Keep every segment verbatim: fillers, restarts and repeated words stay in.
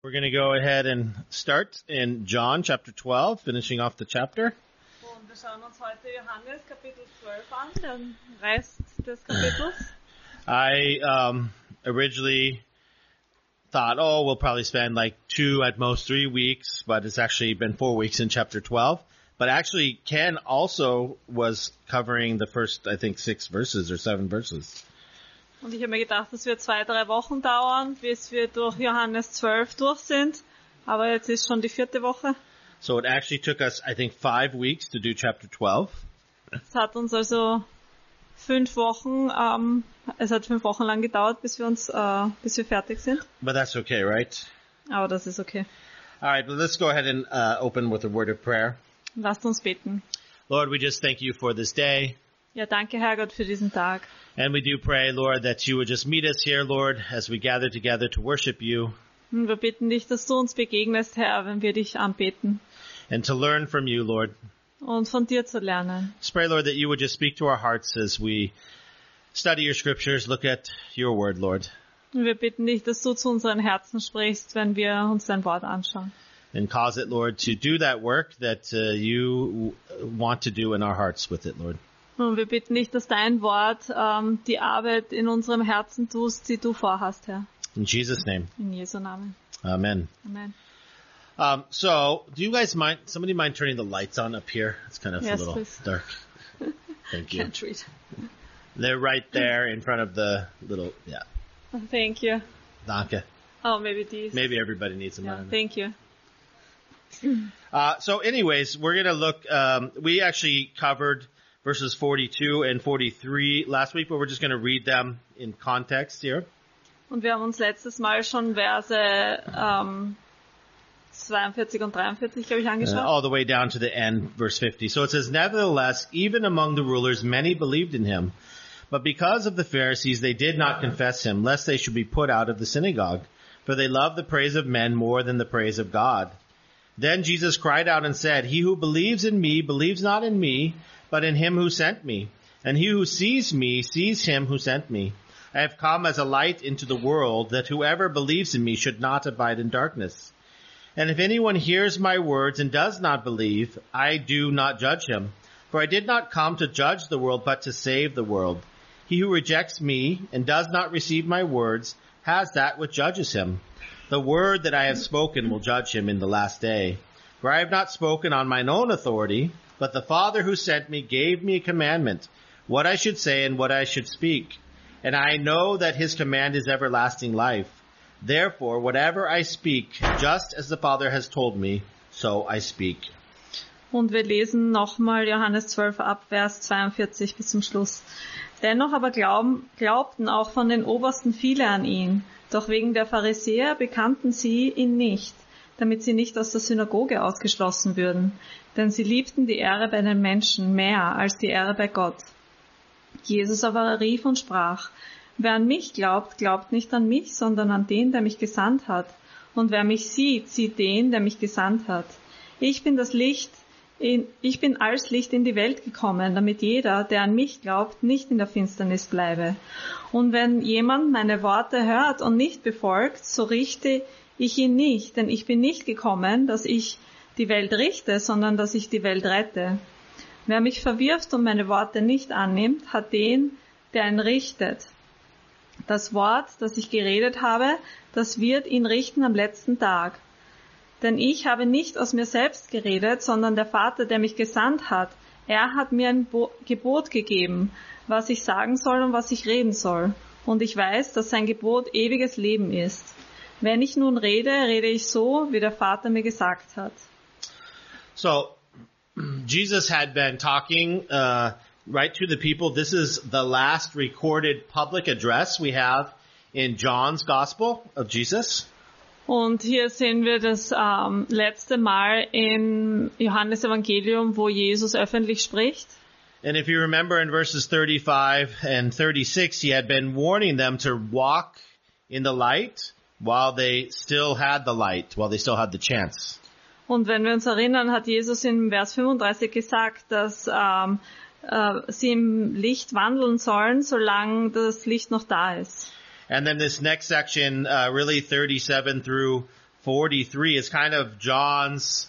We're going to go ahead and start in John chapter twelve, finishing off the chapter. Und wir schauen uns heute Johannes Kapitel zwölf an, den Rest des Kapitels. I um, originally thought, oh, we'll probably spend like two, at most three weeks, but it's actually been four weeks in chapter twelve. But actually, Ken also was covering the first, I think, six verses or seven verses. Und ich habe mir gedacht, das wird zwei, drei Wochen dauern, bis wir durch Johannes zwölf durch sind. Aber jetzt ist schon die vierte Woche. So it actually took us, I think, five weeks to do chapter twelve. Es hat uns also fünf Wochen, ähm, es hat fünf Wochen lang gedauert, bis wir uns, äh, bis wir fertig sind. But that's okay, right? Aber das ist okay. All right, but let's go ahead and uh, open with a word of prayer. Lasst uns beten. Lord, we just thank you for this day. Ja, danke, Herrgott, für diesen Tag. And we do pray, Lord, that you would just meet us here, Lord, as we gather together to worship you. Und wir bitten dich, dass du uns begegnest, Herr, wenn wir dich anbeten. And to learn from you, Lord. Und von dir zu lernen. Just pray, Lord, that you would just speak to our hearts as we study your scriptures, look at your word, Lord. Und wir bitten dich, dass du zu unseren Herzen sprichst, wenn wir uns dein Wort anschauen. And cause it, Lord, to do that work that uh, you want to do in our hearts with it, Lord. Und wir bitten dich, dass dein Wort ähm, die Arbeit in unserem Herzen tust, die du vorhast, Herr. In Jesus' name. In Jesu Namen. Amen. Amen. Um, so, do you guys mind, somebody mind turning the lights on up here? It's kind of Yes, a little please. dark. Thank you. Can't read. They're right there in front of the little, yeah. Thank you. Danke. Oh, maybe these. Maybe everybody needs them. I Yeah, don't know. thank you. Uh, so anyways, we're going to look, um, we actually covered verses forty-two and forty-three last week, but we're just going to read them in context here. Und wir haben uns letztes Mal schon Verse ähm, zweiundvierzig und dreiundvierzig, glaube ich, Uh, angeschaut. all the way down to the end, verse fifty. So it says, nevertheless, even among the rulers, many believed in him. But because of the Pharisees, they did not confess him, lest they should be put out of the synagogue. For they love the praise of men more than the praise of God. Then Jesus cried out and said, he who believes in me believes not in me, but in him who sent me. And he who sees me sees him who sent me. I have come as a light into the world, that whoever believes in me should not abide in darkness. And if anyone hears my words and does not believe, I do not judge him. For I did not come to judge the world, but to save the world. He who rejects me and does not receive my words has that which judges him. The word that I have spoken will judge him in the last day. For I have not spoken on mine own authority, but the Father who sent me gave me a commandment, what I should say and what I should speak. And I know that his command is everlasting life. Therefore, whatever I speak, just as the Father has told me, so I speak. Und wir lesen nochmal Johannes zwölf ab, Vers zweiundvierzig bis zum Schluss. Dennoch aber glauben, glaubten auch von den Obersten viele an ihn. Doch wegen der Pharisäer bekannten sie ihn nicht, damit sie nicht aus der Synagoge ausgeschlossen würden. Denn sie liebten die Ehre bei den Menschen mehr als die Ehre bei Gott. Jesus aber rief und sprach, wer an mich glaubt, glaubt nicht an mich, sondern an den, der mich gesandt hat. Und wer mich sieht, sieht den, der mich gesandt hat. Ich bin das Licht, in, ich bin als Licht in die Welt gekommen, damit jeder, der an mich glaubt, nicht in der Finsternis bleibe. Und wenn jemand meine Worte hört und nicht befolgt, so richte ich ihn nicht, denn ich bin nicht gekommen, dass ich die Welt richte, sondern dass ich die Welt rette. Wer mich verwirft und meine Worte nicht annimmt, hat den, der ihn richtet. Das Wort, das ich geredet habe, das wird ihn richten am letzten Tag. Denn ich habe nicht aus mir selbst geredet, sondern der Vater, der mich gesandt hat, er hat mir ein Bo- Gebot gegeben, was ich sagen soll und was ich reden soll. Und ich weiß, dass sein Gebot ewiges Leben ist. Wenn ich nun rede, rede ich so, wie der Vater mir gesagt hat. So, Jesus had been talking uh, right to the people. This is the last recorded public address we have in John's Gospel of Jesus. Und hier sehen wir das ähm, letzte Mal im Johannes Evangelium, wo Jesus öffentlich spricht. And if you remember in verses thirty-five and thirty-six, he had been warning them to walk in the light while they still had the light, while they still had the chance. Und wenn wir uns erinnern, hat Jesus in Vers fünfunddreißig gesagt, dass ähm, äh, sie im Licht wandeln sollen, solange das Licht noch da ist. And then this next section, uh, really thirty-seven through forty-three is kind of John's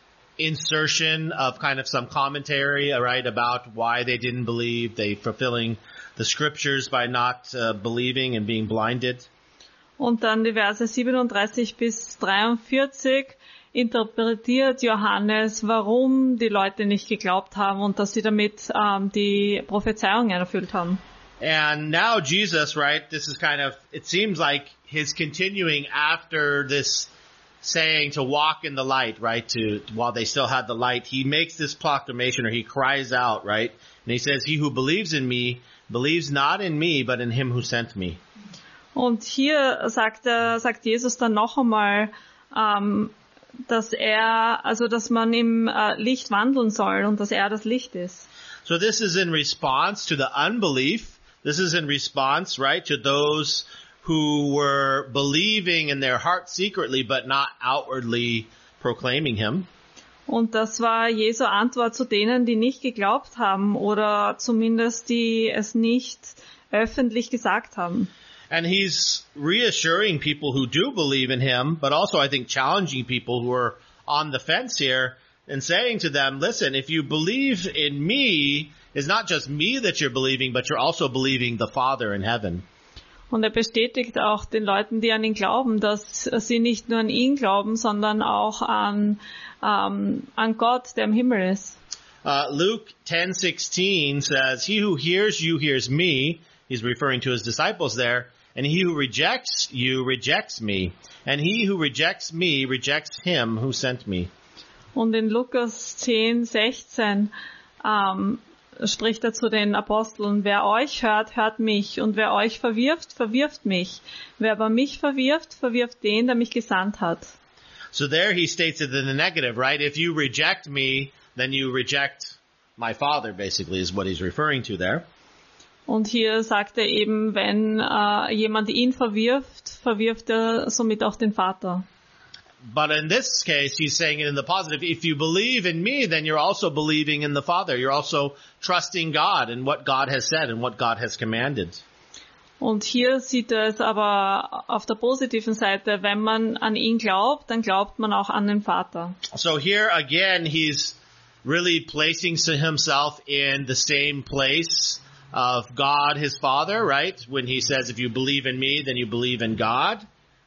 insertion of kind of some commentary, right, about why they didn't believe, they fulfilling the scriptures by not uh, believing and being blinded. Und dann die Verse siebenunddreißig bis dreiundvierzig interpretiert Johannes, warum die Leute nicht geglaubt haben und dass sie damit ähm, die Prophezeiungen erfüllt haben. And now Jesus, right, this is kind of, it seems like his continuing after this saying to walk in the light, right, to, while they still had the light, he makes this proclamation, or he cries out, right, and he says, he who believes in me, believes not in me, but in him who sent me. Und hier sagt er, sagt Jesus dann noch einmal, ähm, dass er, also dass man im äh, Licht wandeln soll und dass er das Licht ist. So this is in response to the unbelief. This is in response, right, to those who were believing in their heart secretly, but not outwardly proclaiming him. Und das war Jesu Antwort zu denen, die nicht geglaubt haben oder zumindest die es nicht öffentlich gesagt haben. And he's reassuring people who do believe in him, but also I think challenging people who are on the fence here and saying to them, listen, if you believe in me, it's not just me that you're believing, but you're also believing the Father in heaven. Und er bestätigt auch den Leuten, die an ihn glauben, dass sie nicht nur an ihn glauben, sondern auch an, ähm, an Gott, der im Himmel ist. Uh, Luke ten sixteen says, he who hears you hears me. He's referring to his disciples there. And he who rejects you rejects me. And he who rejects me rejects him who sent me. Und in Lukas zehn sechzehn ähm, spricht er zu den Aposteln, wer euch hört, hört mich. Und wer euch verwirft, verwirft mich. Wer aber mich verwirft, verwirft den, der mich gesandt hat. So there he states it in the negative, right? If you reject me, then you reject my Father, basically, is what he's referring to there. Und hier sagt er eben, wenn äh, jemand ihn verwirft, verwirft er somit auch den Vater. But in this case, he's saying it in the positive. If you believe in me, then you're also believing in the Father. You're also trusting God and what God has said and what God has commanded. Und hier sieht er es aber auf der positiven Seite. Wenn man an ihn glaubt, dann glaubt man auch an den Vater. So here again, he's really placing himself in the same place of God, his Father, right? When he says, if you believe in me, then you believe in God.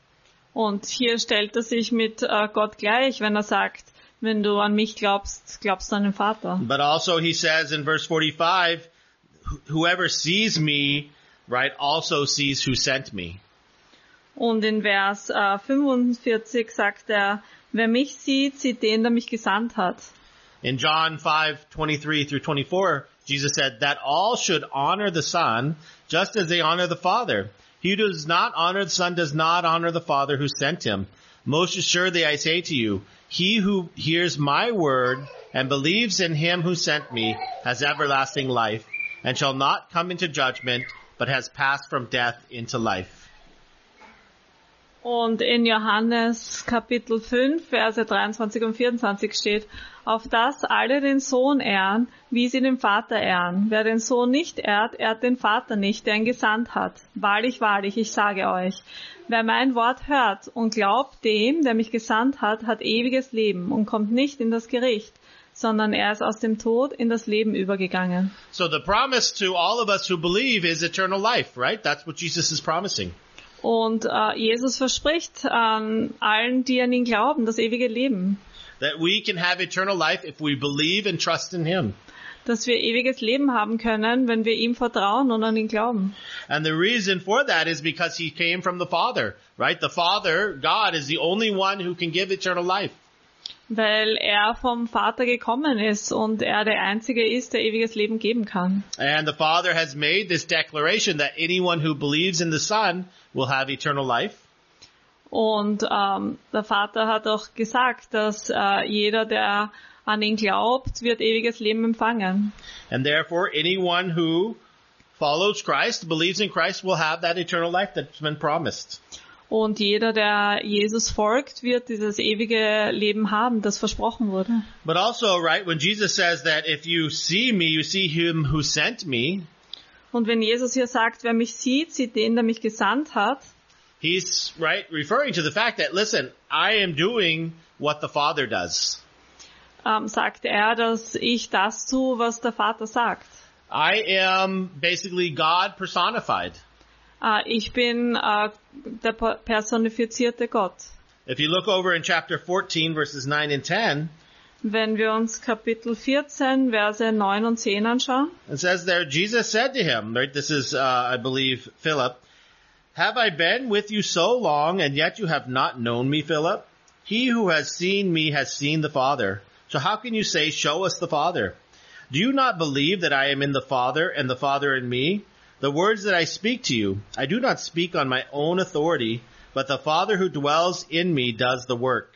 Und hier stellt er sich mit äh, Gott gleich, wenn er sagt, wenn du an mich glaubst, glaubst du an den Vater. But also he says in verse forty-five, whoever sees me, right, also sees who sent me. Und in Vers äh, fünfundvierzig sagt er, wer mich sieht, sieht den, der mich gesandt hat. In John five twenty-three through twenty-four, Jesus said that all should honor the Son just as they honor the Father. He who does not honor the Son does not honor the Father who sent him. Most assuredly I say to you, he who hears my word and believes in him who sent me has everlasting life and shall not come into judgment, but has passed from death into life. Und in Johannes Kapitel fünf, Verse dreiundzwanzig und vierundzwanzig steht, auf dass alle den Sohn ehren, wie sie den Vater ehren. Wer den Sohn nicht ehrt, ehrt den Vater nicht, der ihn gesandt hat. Wahrlich, wahrlich, ich sage euch, wer mein Wort hört und glaubt dem, der mich gesandt hat, hat ewiges Leben und kommt nicht in das Gericht, sondern er ist aus dem Tod in das Leben übergegangen. So the promise to all of us who believe is eternal life, right? That's what Jesus is promising. Und äh, Jesus verspricht an allen, die an ihn glauben, das ewige Leben. That we can have eternal life if we believe and trust in him. Dass wir ewiges Leben haben können, wenn wir ihm vertrauen und an ihn glauben. And the reason for that is because he came from the Father, right? The Father, God, is the only one who can give eternal life. Weil er vom Vater gekommen ist und er der Einzige ist, der ewiges Leben geben kann. And the Father has made this declaration that anyone who believes in the Son will have eternal life. Und ähm, der Vater hat auch gesagt, dass äh, jeder, der an ihn glaubt, wird ewiges Leben empfangen. And therefore, anyone who follows Christ, believes in Christ, will have that eternal life that's been promised. Und jeder, der Jesus folgt, wird dieses ewige Leben haben, das versprochen wurde. But also, right, when Jesus says that if you see me, you see him who sent me. Und wenn Jesus hier sagt, wer mich sieht, sieht den, der mich gesandt hat. he's, right, referring to the fact that, listen, I am doing what the Father does. ähm, sagt er, dass ich das tue, was der Vater sagt. I am basically God personified. Äh, ich bin äh, der personifizierte Gott. If you look over in chapter fourteen, verses nine and ten, Wenn wir uns Kapitel vierzehn, Verse neun und zehn anschauen, it says there, Jesus said to him, right, this is, uh, I believe, Philip, have I been with you so long, and yet you have not known me, Philip? He who has seen me has seen the Father. So how can you say, show us the Father? Do you not believe that I am in the Father, and the Father in me? The words that I speak to you, I do not speak on my own authority, but the Father who dwells in me does the work.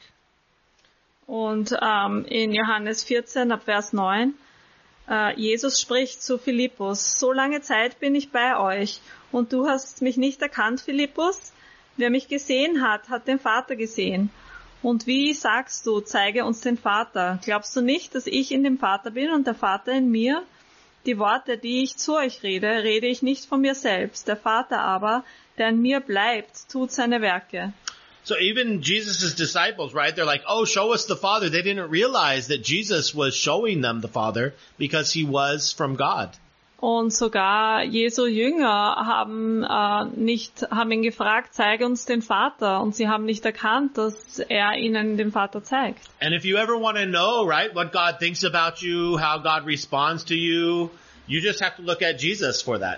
und ähm, in Johannes vierzehn ab Vers neun, äh, Jesus spricht zu Philippus, so lange Zeit bin ich bei euch und du hast mich nicht erkannt, Philippus? Wer mich gesehen hat, hat den Vater gesehen. Und wie sagst du, zeige uns den Vater? Glaubst du nicht, dass ich in dem Vater bin und der Vater in mir? Die Worte, die ich zu euch rede, rede ich nicht von mir selbst. Der Vater aber, der in mir bleibt, tut seine Werke. So even Jesus' disciples, right, they're like, oh, show us the Father. They didn't realize that Jesus was showing them the Father because he was from God. Und sogar Jesu Jünger haben äh, nicht, haben ihn gefragt, zeige uns den Vater. Und sie haben nicht erkannt, dass er ihnen den Vater zeigt. And if you ever want to know, right, what God thinks about you, how God responds to you, you just have to look at Jesus for that.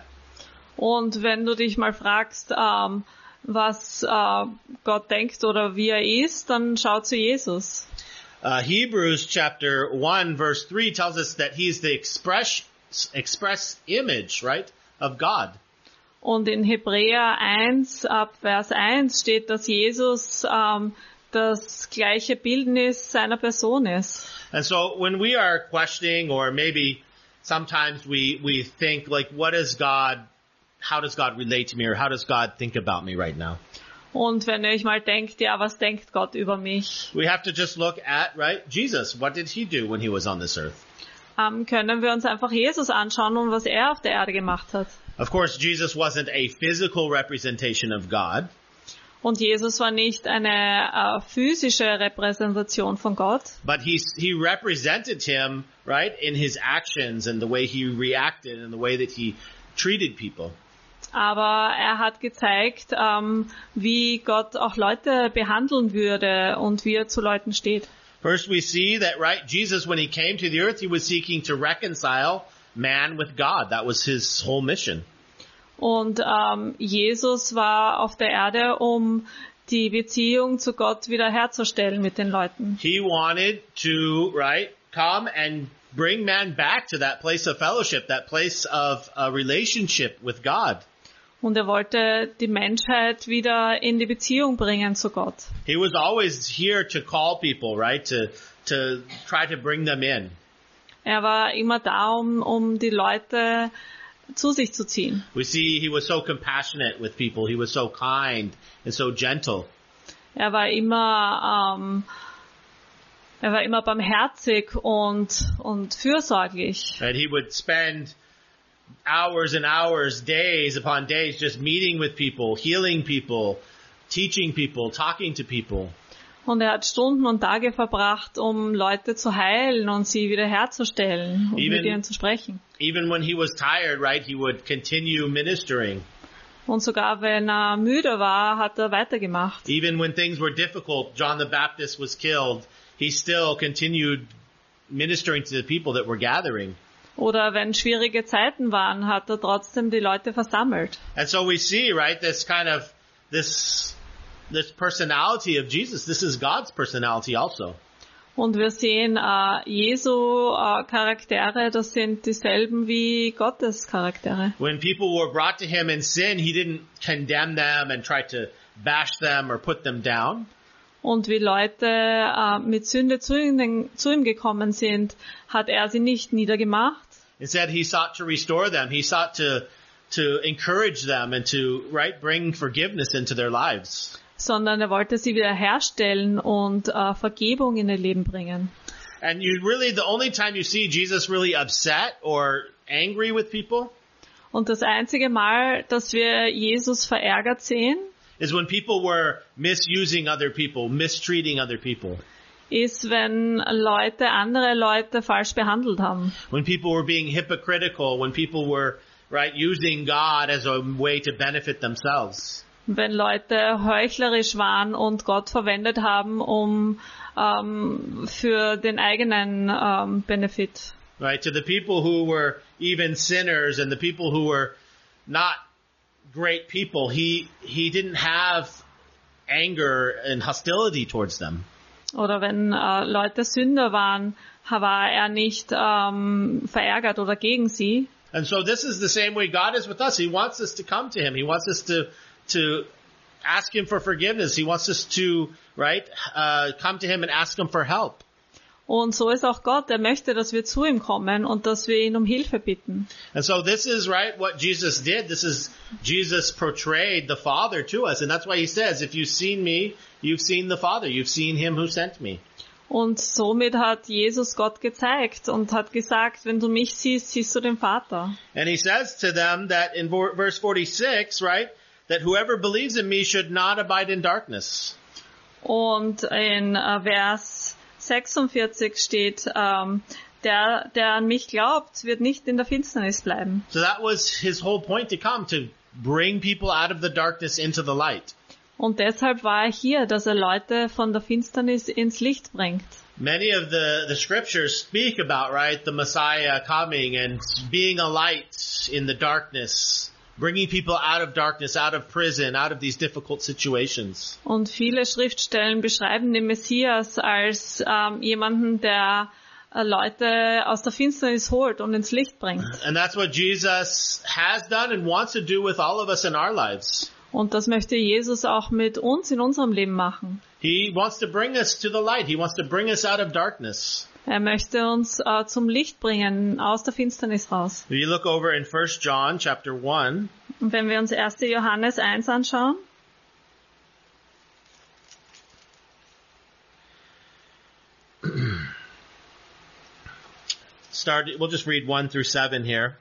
Und wenn du dich mal fragst, ähm, was äh, Gott denkt oder wie er ist, dann schau zu Jesus. Uh, Hebrews chapter one verse three tells us that he's the express express image, right, of God. Und in Hebräer eins ab Vers eins steht, dass Jesus ähm, das gleiche Bildnis seiner Person ist. And so when we are questioning, or maybe sometimes we we think like, what is God, how does God relate to me, or how does God think about me right now? Und wenn ihr euch mal denkt, ja, was denkt Gott über mich? We have to just look at, right, Jesus. What did he do when he was on this earth? Ähm, können wir uns einfach Jesus anschauen und was er auf der Erde gemacht hat. Of course, Jesus wasn't a physical representation of God. Und Jesus war nicht eine äh, physische Repräsentation von Gott, But he, he represented him, right, in his actions and the way he reacted and the way that he treated people. aber er hat gezeigt, ähm, wie Gott auch Leute behandeln würde und wie er zu Leuten steht. First we see that, right, Jesus, when he came to the earth, he was seeking to reconcile man with God. That was his whole mission. Und ähm, Jesus war auf der Erde, um die Beziehung zu Gott wiederherzustellen mit den Leuten. He wanted to, right, come and bring man back to that place of fellowship, that place of a relationship with God. Und er wollte die Menschheit wieder in die Beziehung bringen zu Gott. He was always here to call people, right, to to try to bring them in. Er war immer da, um, um die Leute zu sich zu ziehen. We see he was so compassionate with people. He was so kind and so gentle. Er war immer, ähm, er war immer barmherzig und und fürsorglich. And he would spend hours and hours, days upon days, just meeting with people, healing people, teaching people, talking to people. Und er hat Stunden und Tage verbracht, um Leute zu heilen und sie wiederherzustellen und Even- mit ihnen zu sprechen. Even when he was tired, right, he would continue ministering. Und sogar wenn er müde war, hat er weitergemacht. Even when things were difficult, John the Baptist was killed, he still continued ministering to the people that were gathering. Oder wenn schwierige Zeiten waren, hat er trotzdem die Leute versammelt. And so we see, right, this kind of, this, this personality of Jesus. This is God's personality also. Und wir sehen äh, Jesu äh, Charaktere, das sind dieselben wie Gottes Charaktere. When people were brought to him in sin, he didn't condemn them and try to bash them or put them down. Und wie Leute äh, mit Sünde zu ihm, zu ihm gekommen sind, hat er sie nicht niedergemacht. Instead, he sought to restore them. He sought to, to encourage them and to, right, bring forgiveness into their lives. Sondern er wollte sie wiederherstellen und äh, Vergebung in ihr Leben bringen. And you really, the only time you see Jesus really upset or angry with people Und das einzige Mal, dass wir Jesus verärgert sehen, is when people were misusing other people, mistreating other people. Ist, wenn Leute andere Leute falsch behandelt haben. When people were being hypocritical, when people were, right, using God as a way to benefit themselves. Wenn Leute heuchlerisch waren und Gott verwendet haben, um ähm, für den eigenen ähm, Benefit. Right, to the people who were even sinners and the people who were not great people, he he didn't have anger and hostility towards them. Oder wenn äh, Leute Sünder waren, war er nicht ähm, verärgert oder gegen sie. And so this is the same way God is with us. He wants us to come to him. He wants us to to ask him for forgiveness. He wants us to, right, uh, come to him and ask him for help. Und so ist auch Gott. Er möchte, dass wir zu ihm kommen und dass wir ihn um Hilfe bitten. And so this is, right, what Jesus did. This is, Jesus portrayed the Father to us. And that's why he says, if you've seen me, you've seen the Father. You've seen him who sent me. Und somit hat Jesus Gott gezeigt und hat gesagt, wenn du mich siehst, siehst du den Vater. And he says to them that in verse forty-six, right, that whoever believes in me should not abide in darkness. Und in äh, Vers sechsundvierzig steht, ähm, der, der an mich glaubt, wird nicht in der Finsternis bleiben. So that was his whole point to come, to bring people out of the darkness into the light. Und deshalb war er hier, dass er Leute von der Finsternis ins Licht bringt. Many of the, the scriptures speak about, right, the Messiah coming and being a light in the darkness, bringing people out of darkness, out of prison, out of these difficult situations. Und viele Schriftstellen beschreiben den Messias als ähm, jemanden, der äh, Leute aus der Finsternis holt und ins Licht bringt. And that's what Jesus has done and wants to do with all of us in our lives. Und das möchte Jesus auch mit uns in unserem Leben machen. He wants to bring us to the light. He wants to bring us out of darkness. Er möchte uns äh, zum Licht bringen, aus der Finsternis raus. If you look over in First John chapter one. Und wenn wir uns erster Johannes eins anschauen. Start, we'll just read one through seven here.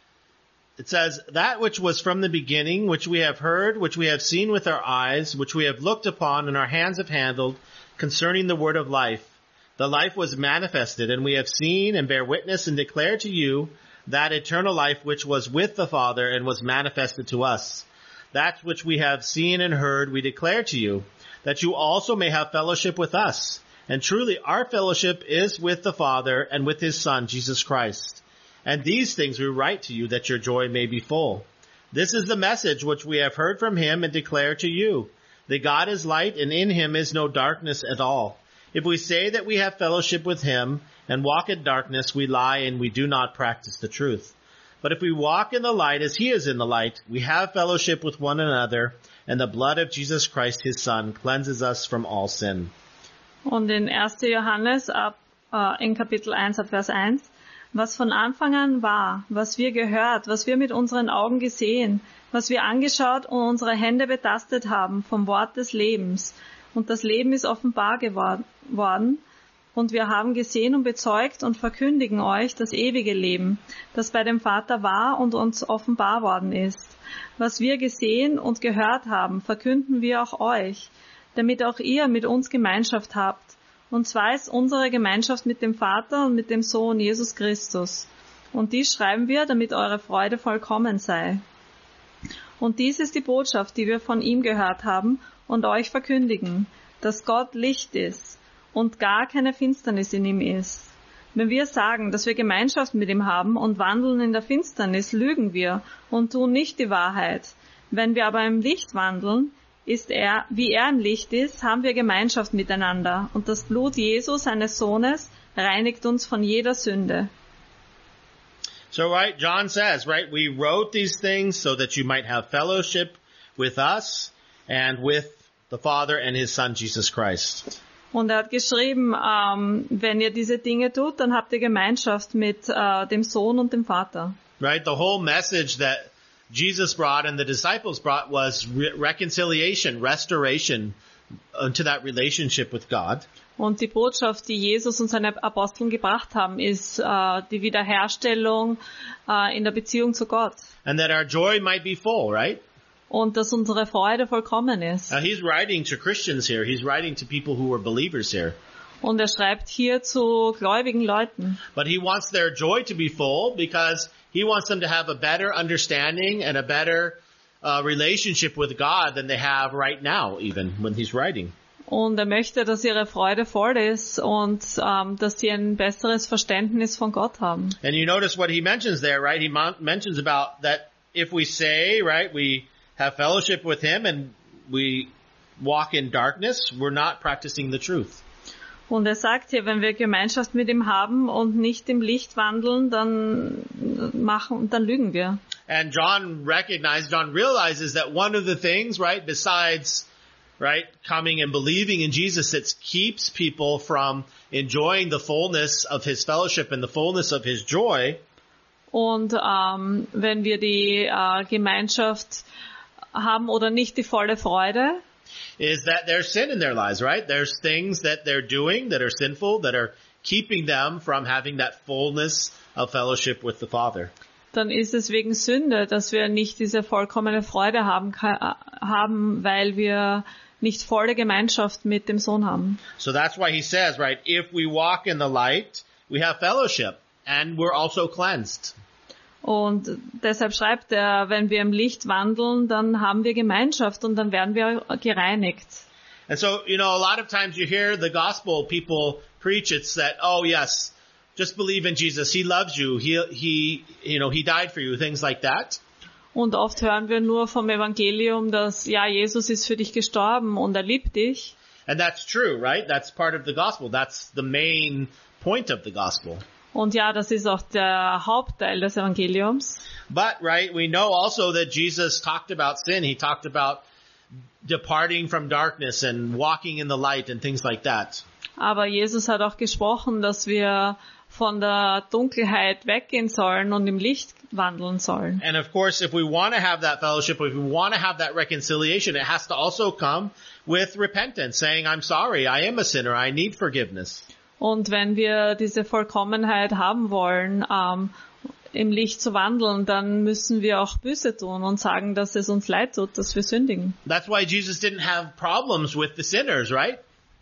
It says, that which was from the beginning, which we have heard, which we have seen with our eyes, which we have looked upon and our hands have handled, concerning the word of life. The life was manifested, and we have seen and bear witness and declare to you that eternal life which was with the Father and was manifested to us. That which we have seen and heard we declare to you, that you also may have fellowship with us. And truly our fellowship is with the Father and with his Son, Jesus Christ. And these things we write to you, that your joy may be full. This is the message which we have heard from him and declare to you, that God is light, and in him is no darkness at all. If we say that we have fellowship with him and walk in darkness, we lie and we do not practice the truth. But if we walk in the light as he is in the light, we have fellowship with one another, and the blood of Jesus Christ, his Son, cleanses us from all sin. Und in erster Johannes ab, äh, in Kapitel eins ab Vers eins, was von Anfang an war, was wir gehört, was wir mit unseren Augen gesehen, was wir angeschaut und unsere Hände betastet haben vom Wort des Lebens. Und das Leben ist offenbar geworden, und wir haben gesehen und bezeugt und verkündigen euch das ewige Leben, das bei dem Vater war und uns offenbar worden ist. Was wir gesehen und gehört haben, verkünden wir auch euch, damit auch ihr mit uns Gemeinschaft habt. Und zwar ist unsere Gemeinschaft mit dem Vater und mit dem Sohn Jesus Christus. Und dies schreiben wir, damit eure Freude vollkommen sei. Und dies ist die Botschaft, die wir von ihm gehört haben und euch verkündigen, dass Gott Licht ist und gar keine Finsternis in ihm ist. Wenn wir sagen, dass wir Gemeinschaft mit ihm haben und wandeln in der Finsternis, lügen wir und tun nicht die Wahrheit. Wenn wir aber im Licht wandeln, ist er, wie er im Licht ist, haben wir Gemeinschaft miteinander. Und das Blut Jesu, seines Sohnes, reinigt uns von jeder Sünde. So, right, John says, right, we wrote these things so that you might have fellowship with us and with the Father and his Son, Jesus Christ. Und er hat geschrieben, ähm, wenn ihr diese Dinge tut, dann habt ihr Gemeinschaft mit äh, dem Sohn und dem Vater. Right, the whole message that Jesus brought and the disciples brought was re- reconciliation, restoration to that relationship with God. Und die Botschaft, die Jesus und seine Aposteln gebracht haben, ist äh, die Wiederherstellung äh, in der Beziehung zu Gott. And that our joy might be full, right? und dass unsere Freude vollkommen ist. Now he's writing to Christians here. He's writing to people who were believers here. Und er schreibt hier zu gläubigen Leuten. But he wants their joy to be full because he wants them to have a better understanding and a better uh, relationship with God than they have right now, even when he's writing. Und er möchte, dass ihre Freude voll ist und ähm, dass sie ein besseres Verständnis von Gott haben. And you notice what he mentions there, right? He mon- mentions about that if we say, right, we have fellowship with him and we walk in darkness, we're not practicing the truth. Und er sagt hier, wenn wir Gemeinschaft mit ihm haben und nicht im Licht wandeln, dann machen, dann lügen wir. And John recognizes, John realizes that one of the things, right, besides, right, coming and believing in Jesus that keeps people from enjoying the fullness of his fellowship and the fullness of his joy. Und ähm, wenn wir die äh, Gemeinschaft haben oder nicht die volle Freude, is that there's sin in their lives, right? There's things that they're doing that are sinful, that are keeping them from having that fullness of fellowship with the Father. Dann ist es wegen Sünde, dass wir nicht diese vollkommene Freude haben, haben, weil wir nicht volle Gemeinschaft mit dem Sohn haben. So that's why he says, right, if we walk in the light, we have fellowship and we're also cleansed. Und deshalb schreibt er, wenn wir im Licht wandeln, dann haben wir Gemeinschaft und dann werden wir gereinigt. And so, you know, a lot of times you hear the gospel people preach, it's that, oh yes, just believe in Jesus. He loves you. He, he, you know, he died for you. Things like that. Und oft hören wir nur vom Evangelium, dass, ja, Jesus ist für dich gestorben und er liebt dich. And that's true, right? That's part of the gospel. That's the main point of the gospel. Und ja, das ist auch der Hauptteil des Evangeliums. But, right, we know also that Jesus talked about sin. He talked about departing from darkness and walking in the light and things like that. Aber Jesus hat auch gesprochen, dass wir von der Dunkelheit weggehen sollen und im Licht wandeln sollen. And of course, if we want to have that fellowship, if we want to have that reconciliation, it has to also come with repentance, saying, I'm sorry, I am a sinner, I need forgiveness. Und wenn wir diese Vollkommenheit haben wollen, ähm, im Licht zu wandeln, dann müssen wir auch Buße tun und sagen, dass es uns leid tut, dass wir sündigen. That's why Jesus didn't have problems with the sinners, right?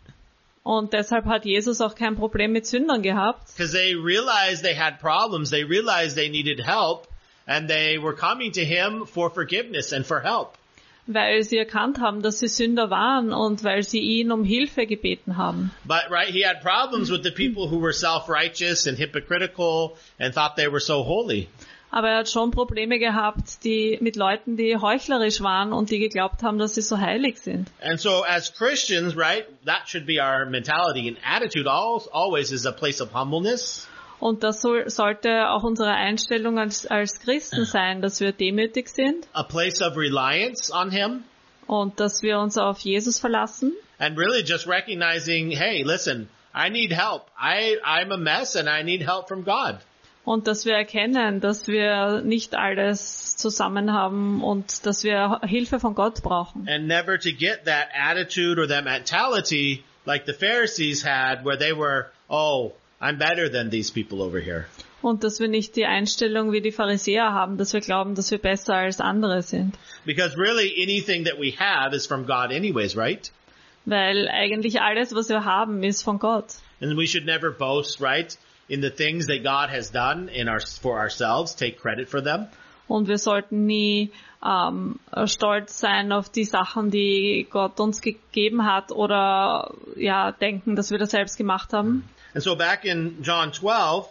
Und deshalb hat Jesus auch kein Problem mit Sündern gehabt. Because they realized they had problems, they realized they needed help, and they were coming to him for forgiveness and for help. Weil sie erkannt haben, dass sie Sünder waren und weil sie ihn um Hilfe gebeten haben. But, right, he had problems with the people who were self-righteous and hypocritical and thought they were so holy. Aber er hat schon Probleme gehabt, die, mit Leuten, die heuchlerisch waren und die geglaubt haben, dass sie so heilig sind. And so as Christians, right, that should be our mentality and attitude always is a place of humbleness. Und das soll, sollte auch unsere Einstellung als, als Christen sein, dass wir demütig sind. A place of reliance on him. Und dass wir uns auf Jesus verlassen. And really just recognizing, hey, listen, I need help. I, I'm a mess and I need help from God. Und dass wir erkennen, dass wir nicht alles zusammen haben und dass wir Hilfe von Gott brauchen. And never to get that attitude or that mentality like the Pharisees had where they were, oh, I'm better than these people over here. Und dass wir nicht die Einstellung wie die Pharisäer haben, dass wir glauben, dass wir besser als andere sind. Because really anything that we have is from God anyways, right? Weil eigentlich alles, was wir haben, ist von Gott. And we should never boast, right, in the things that God has done in our, for ourselves, take credit for them. Und wir sollten nie ähm, stolz sein auf die Sachen, die Gott uns gegeben hat oder ja denken, dass wir das selbst gemacht haben. And so back in John twelve,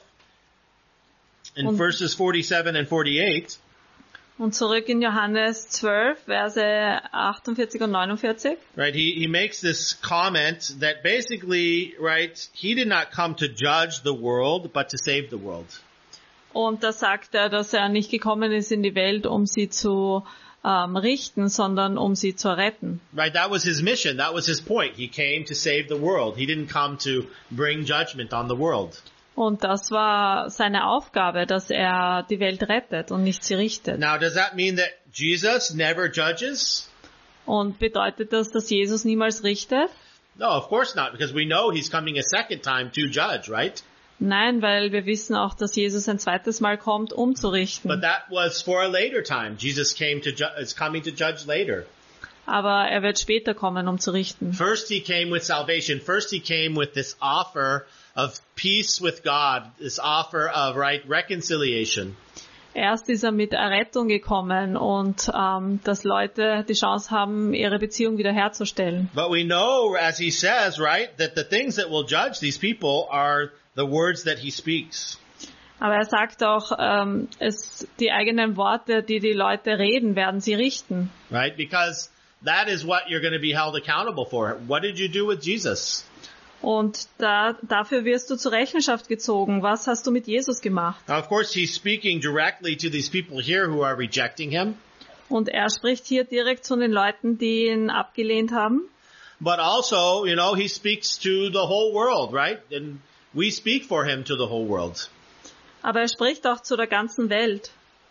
in Und, verses forty-seven and forty-eight, und zurück in Johannes zwölf, Verse achtundvierzig und neunundvierzig. right, he, he makes this comment that basically, right, he did not come to judge the world, but to save the world. Und da sagt er, dass er nicht gekommen ist in die Welt, um sie zu ähm, richten, sondern um sie zu retten. Right, that was his mission, that was his point. He came to save the world. He didn't come to bring judgment on the world. Und das war seine Aufgabe, dass er die Welt rettet und nicht sie richtet. Now, does that mean that Jesus never judges? Und bedeutet das, dass Jesus niemals richtet? No, of course not, because we know he's coming a second time to judge, right? Nein, weil wir wissen auch, dass Jesus ein zweites Mal kommt, um zu But richten. that was for a later time. Jesus came to ju- is coming to judge later. Aber er wird später kommen, um zu richten. First he came with salvation. First he came with this offer of peace with God, this offer of right reconciliation. Erst ist er mit Errettung gekommen und ähm, dass Leute die Chance haben, ihre Beziehung wiederherzustellen. But we know, as he says, right, that the things that will judge these people are the words that he speaks. Aber er sagt auch, ähm, es, die eigenen Worte, die die Leute reden, werden sie richten. Right? Because that is what you're going to be held accountable for. What did you do with Jesus? Und da, dafür wirst du zur Rechenschaft gezogen. Was hast du mit Jesus gemacht? Now, of course, he's speaking directly to these people here who are rejecting him. Und er spricht hier direkt zu den Leuten, die ihn abgelehnt haben. But also, you know, he speaks to the whole world, right? And we speak for him to the whole world. Aber er spricht auch zu der ganzen Welt.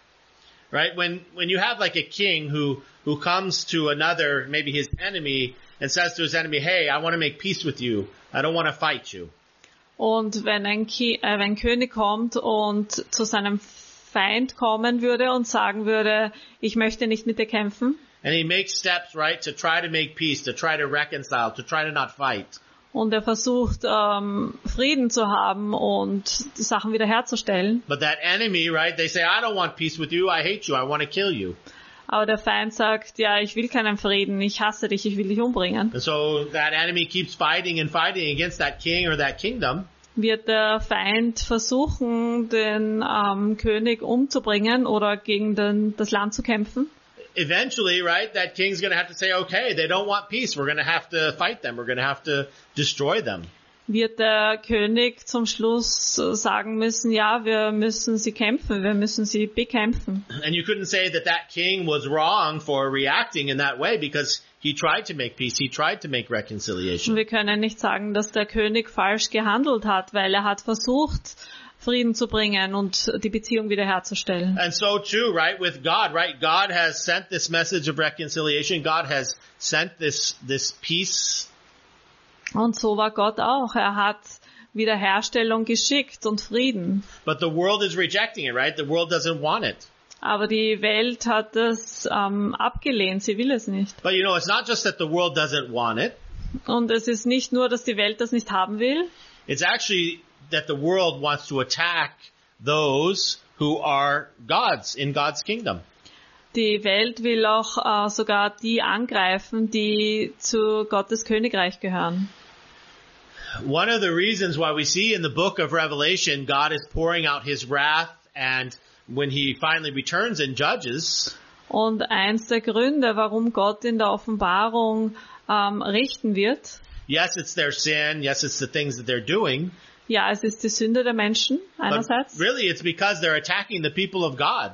Right? When, when you have like a king who, who comes to another, maybe his enemy, and says to his enemy, hey, I want to make peace with you. I don't want to fight you. Und wenn ein, Ki äh, wenn ein König kommt und zu seinem Feind kommen würde und sagen würde, ich möchte nicht mit dir kämpfen, And he makes steps, right, to try to make peace, to try to reconcile, to try to not fight. und er versucht, ähm, Frieden zu haben und die Sachen wiederherzustellen. But that enemy, right, they say, I don't want peace with you, I hate you, I want to kill you. Aber der Feind sagt, ja, ich will keinen Frieden, ich hasse dich, ich will dich umbringen. And so that enemy keeps fighting and fighting against that king or that kingdom. Wird der Feind versuchen, den ähm, König umzubringen oder gegen den, das Land zu kämpfen? Eventually, right, that king's going to have to say, okay, they don't want peace, we're going to have to fight them, we're going to have to destroy them. Wird der König zum Schluss sagen müssen, ja, wir müssen sie kämpfen, wir müssen sie bekämpfen. And you couldn't say that that king was wrong for reacting in that way because he tried to make peace, he tried to make Und reconciliation. wir können nicht sagen, dass der König falsch gehandelt hat, weil er hat versucht, Frieden zu bringen und die Beziehung wiederherzustellen. And so too, right, with God, right, God has sent this message of reconciliation, God has sent this, this peace. Und so war Gott auch. Er hat Wiederherstellung geschickt und Frieden. But the world is rejecting it, right? The world doesn't want it. Aber die Welt hat es ähm, abgelehnt. Sie will es nicht. But you know, it's not just that the world doesn't want it. Und es ist nicht nur, dass die Welt das nicht haben will. It's actually that the world wants to attack those who are God's, in God's kingdom. Die Welt will auch äh, sogar die angreifen, die zu Gottes Königreich gehören. One of the reasons why we see in the book of Revelation, God is pouring out his wrath, and when he finally returns and judges, Und eins der Gründe, warum Gott in der Offenbarung ähm, richten wird, yes, it's their sin, yes, it's the things that they're doing, ja, es ist die Sünde der Menschen but einerseits, really it's because they're attacking the people of God.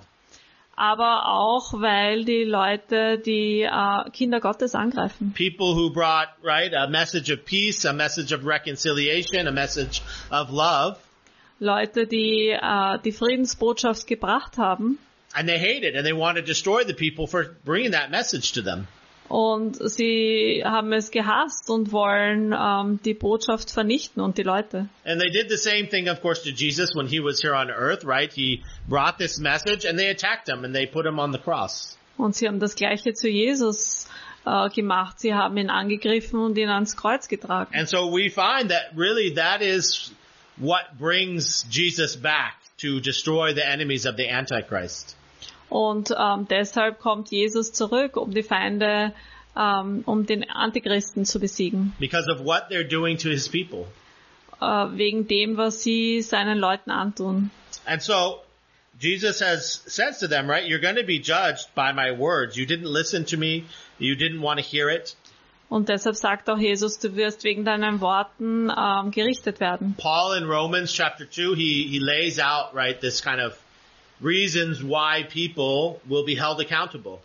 aber auch, weil die Leute die äh, Kinder Gottes angreifen. People who brought, right, a message of peace, a message of reconciliation, a message of love, Leute, die äh, die Friedensbotschaft gebracht haben and they hate it, and they want to destroy the people for bringing that message to them. und sie haben es gehasst und wollen ähm, die Botschaft vernichten und die Leute. And they did the same thing, of course, to Jesus when he was here on earth, right? He brought this message and they attacked him and they put him on the cross. Und sie haben das Gleiche zu Jesus äh, gemacht. Sie haben ihn angegriffen und ihn ans Kreuz getragen. And so we find that really that is what brings Jesus back to destroy the enemies of the Antichrist. Und ähm, deshalb kommt Jesus zurück, um die Feinde, ähm, um den Antichristen zu besiegen. Because of what they're doing to his people. Äh, wegen dem, was sie seinen Leuten antun. And so Jesus has says to them, right, you're going to be judged by my words. You didn't listen to me. You didn't want to hear it. Und deshalb sagt auch Jesus, du wirst wegen deinen Worten ähm, gerichtet werden. Paul in Romans chapter two, he, he lays out, right, this kind of reasons why people will be held accountable.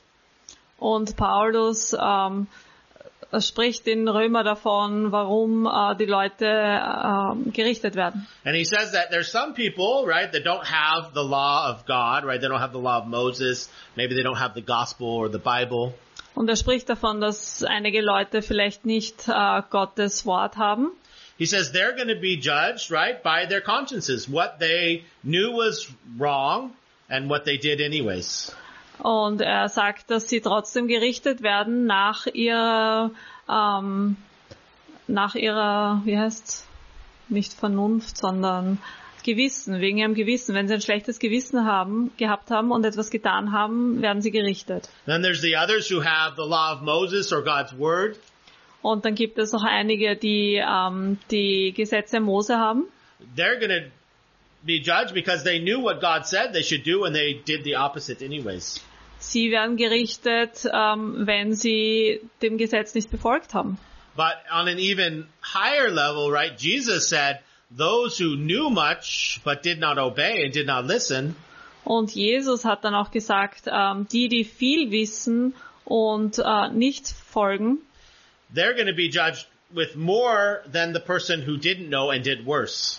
Und Paulus ähm, spricht in Römer davon, warum äh, die Leute äh, gerichtet werden. And he says that there's some people, right, that don't have the law of God, right? They don't have the law of Moses. Maybe they don't have the gospel or the Bible. Und er spricht davon, dass einige Leute vielleicht nicht äh, Gottes Wort haben. He says they're going to be judged, right, by their consciences, what they knew was wrong and what they did anyways. Und er sagt, dass sie trotzdem gerichtet werden nach ihrer, ähm, nach ihrer, wie heißt's, nicht Vernunft, sondern Gewissen, wegen ihrem Gewissen. Wenn sie ein schlechtes Gewissen haben, gehabt haben und etwas getan haben, werden sie gerichtet. Then there's the others who have the law of Moses or God's word. Und dann gibt es noch einige, die ähm, die Gesetze Mose haben. They're going to be judged because they knew what God said they should do and they did the opposite anyways. Sie werden gerichtet, ähm, wenn sie dem Gesetz nicht befolgt haben. But on an even higher level, right, Jesus said, those who knew much but did not obey and did not listen. Und Jesus hat dann auch gesagt, ähm, die, die viel wissen und äh, nicht folgen, they're going to be judged with more than the person who didn't know and did worse.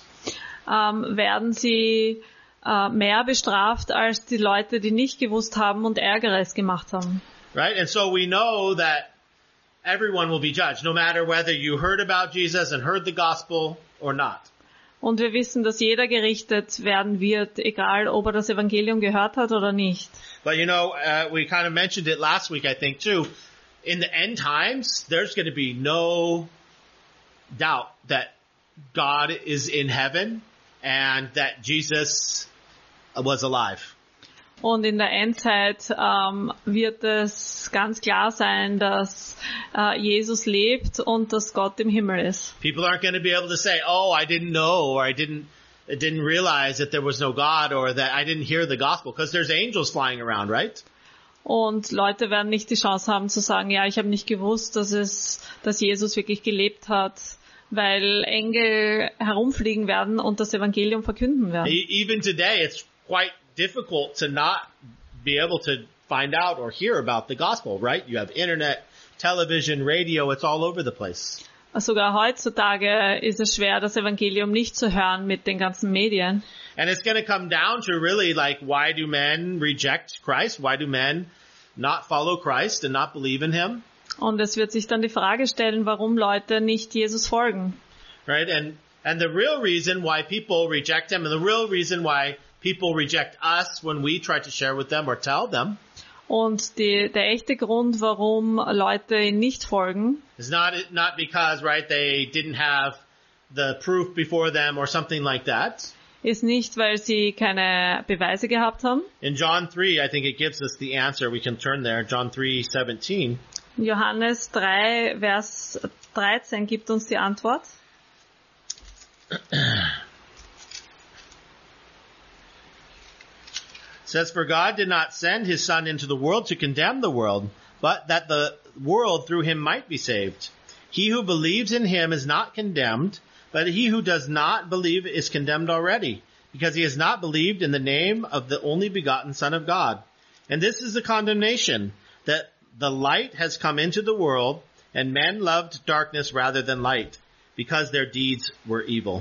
ähm, werden sie äh, mehr bestraft als die Leute, die nicht gewusst haben und Ärgeres gemacht haben. Right? And so we know that everyone will be judged, no matter whether you heard about Jesus and heard the gospel or not. Und wir wissen, dass jeder gerichtet werden wird, egal ob er das Evangelium gehört hat oder nicht. But you know, uh, we kind of mentioned it last week, I think, too. In the end times, there's going to be no doubt that God is in heaven and that Jesus was alive. Und in der Endzeit ähm, wird es ganz klar sein, dass äh, Jesus lebt und dass Gott im Himmel ist. People aren't going to be able to say, "Oh, I didn't know," or "I didn't I didn't realize that there was no God," or that I didn't hear the gospel, because there's angels flying around, right? Und Leute werden nicht die Chance haben zu sagen, ja, ich habe nicht gewusst, dass es, dass Jesus wirklich gelebt hat, weil Engel herumfliegen werden und das Evangelium verkünden werden. E- Even today, it's quite difficult to not be able to find out or hear about the gospel, right? You have internet, television, radio, it's all over the place. Sogar heutzutage ist es schwer, das Evangelium nicht zu hören mit den ganzen Medien. And it's going to come down to really like, why do men reject Christ? Why do men not follow Christ and not believe in him? Und es wird sich dann die Frage stellen, warum Leute nicht Jesus folgen. Right? And, and the real reason why people reject him and the real reason why people reject us when we try to share with them or tell them Und die, der echte Grund, warum Leute ihn nicht folgen, is not, not because, right, they didn't have the proof before them or something like that. ist nicht, weil sie keine Beweise gehabt haben. In John three, I think it gives us the answer. We can turn there. John three seventeen. Johannes drei, Vers dreizehn gibt uns die Antwort. It says, "For God did not send his Son into the world to condemn the world, but that the world through him might be saved. He who believes in him is not condemned, but he who does not believe is condemned already, because he has not believed in the name of the only begotten Son of God. And this is the condemnation, that the light has come into the world, and men loved darkness rather than light, because their deeds were evil."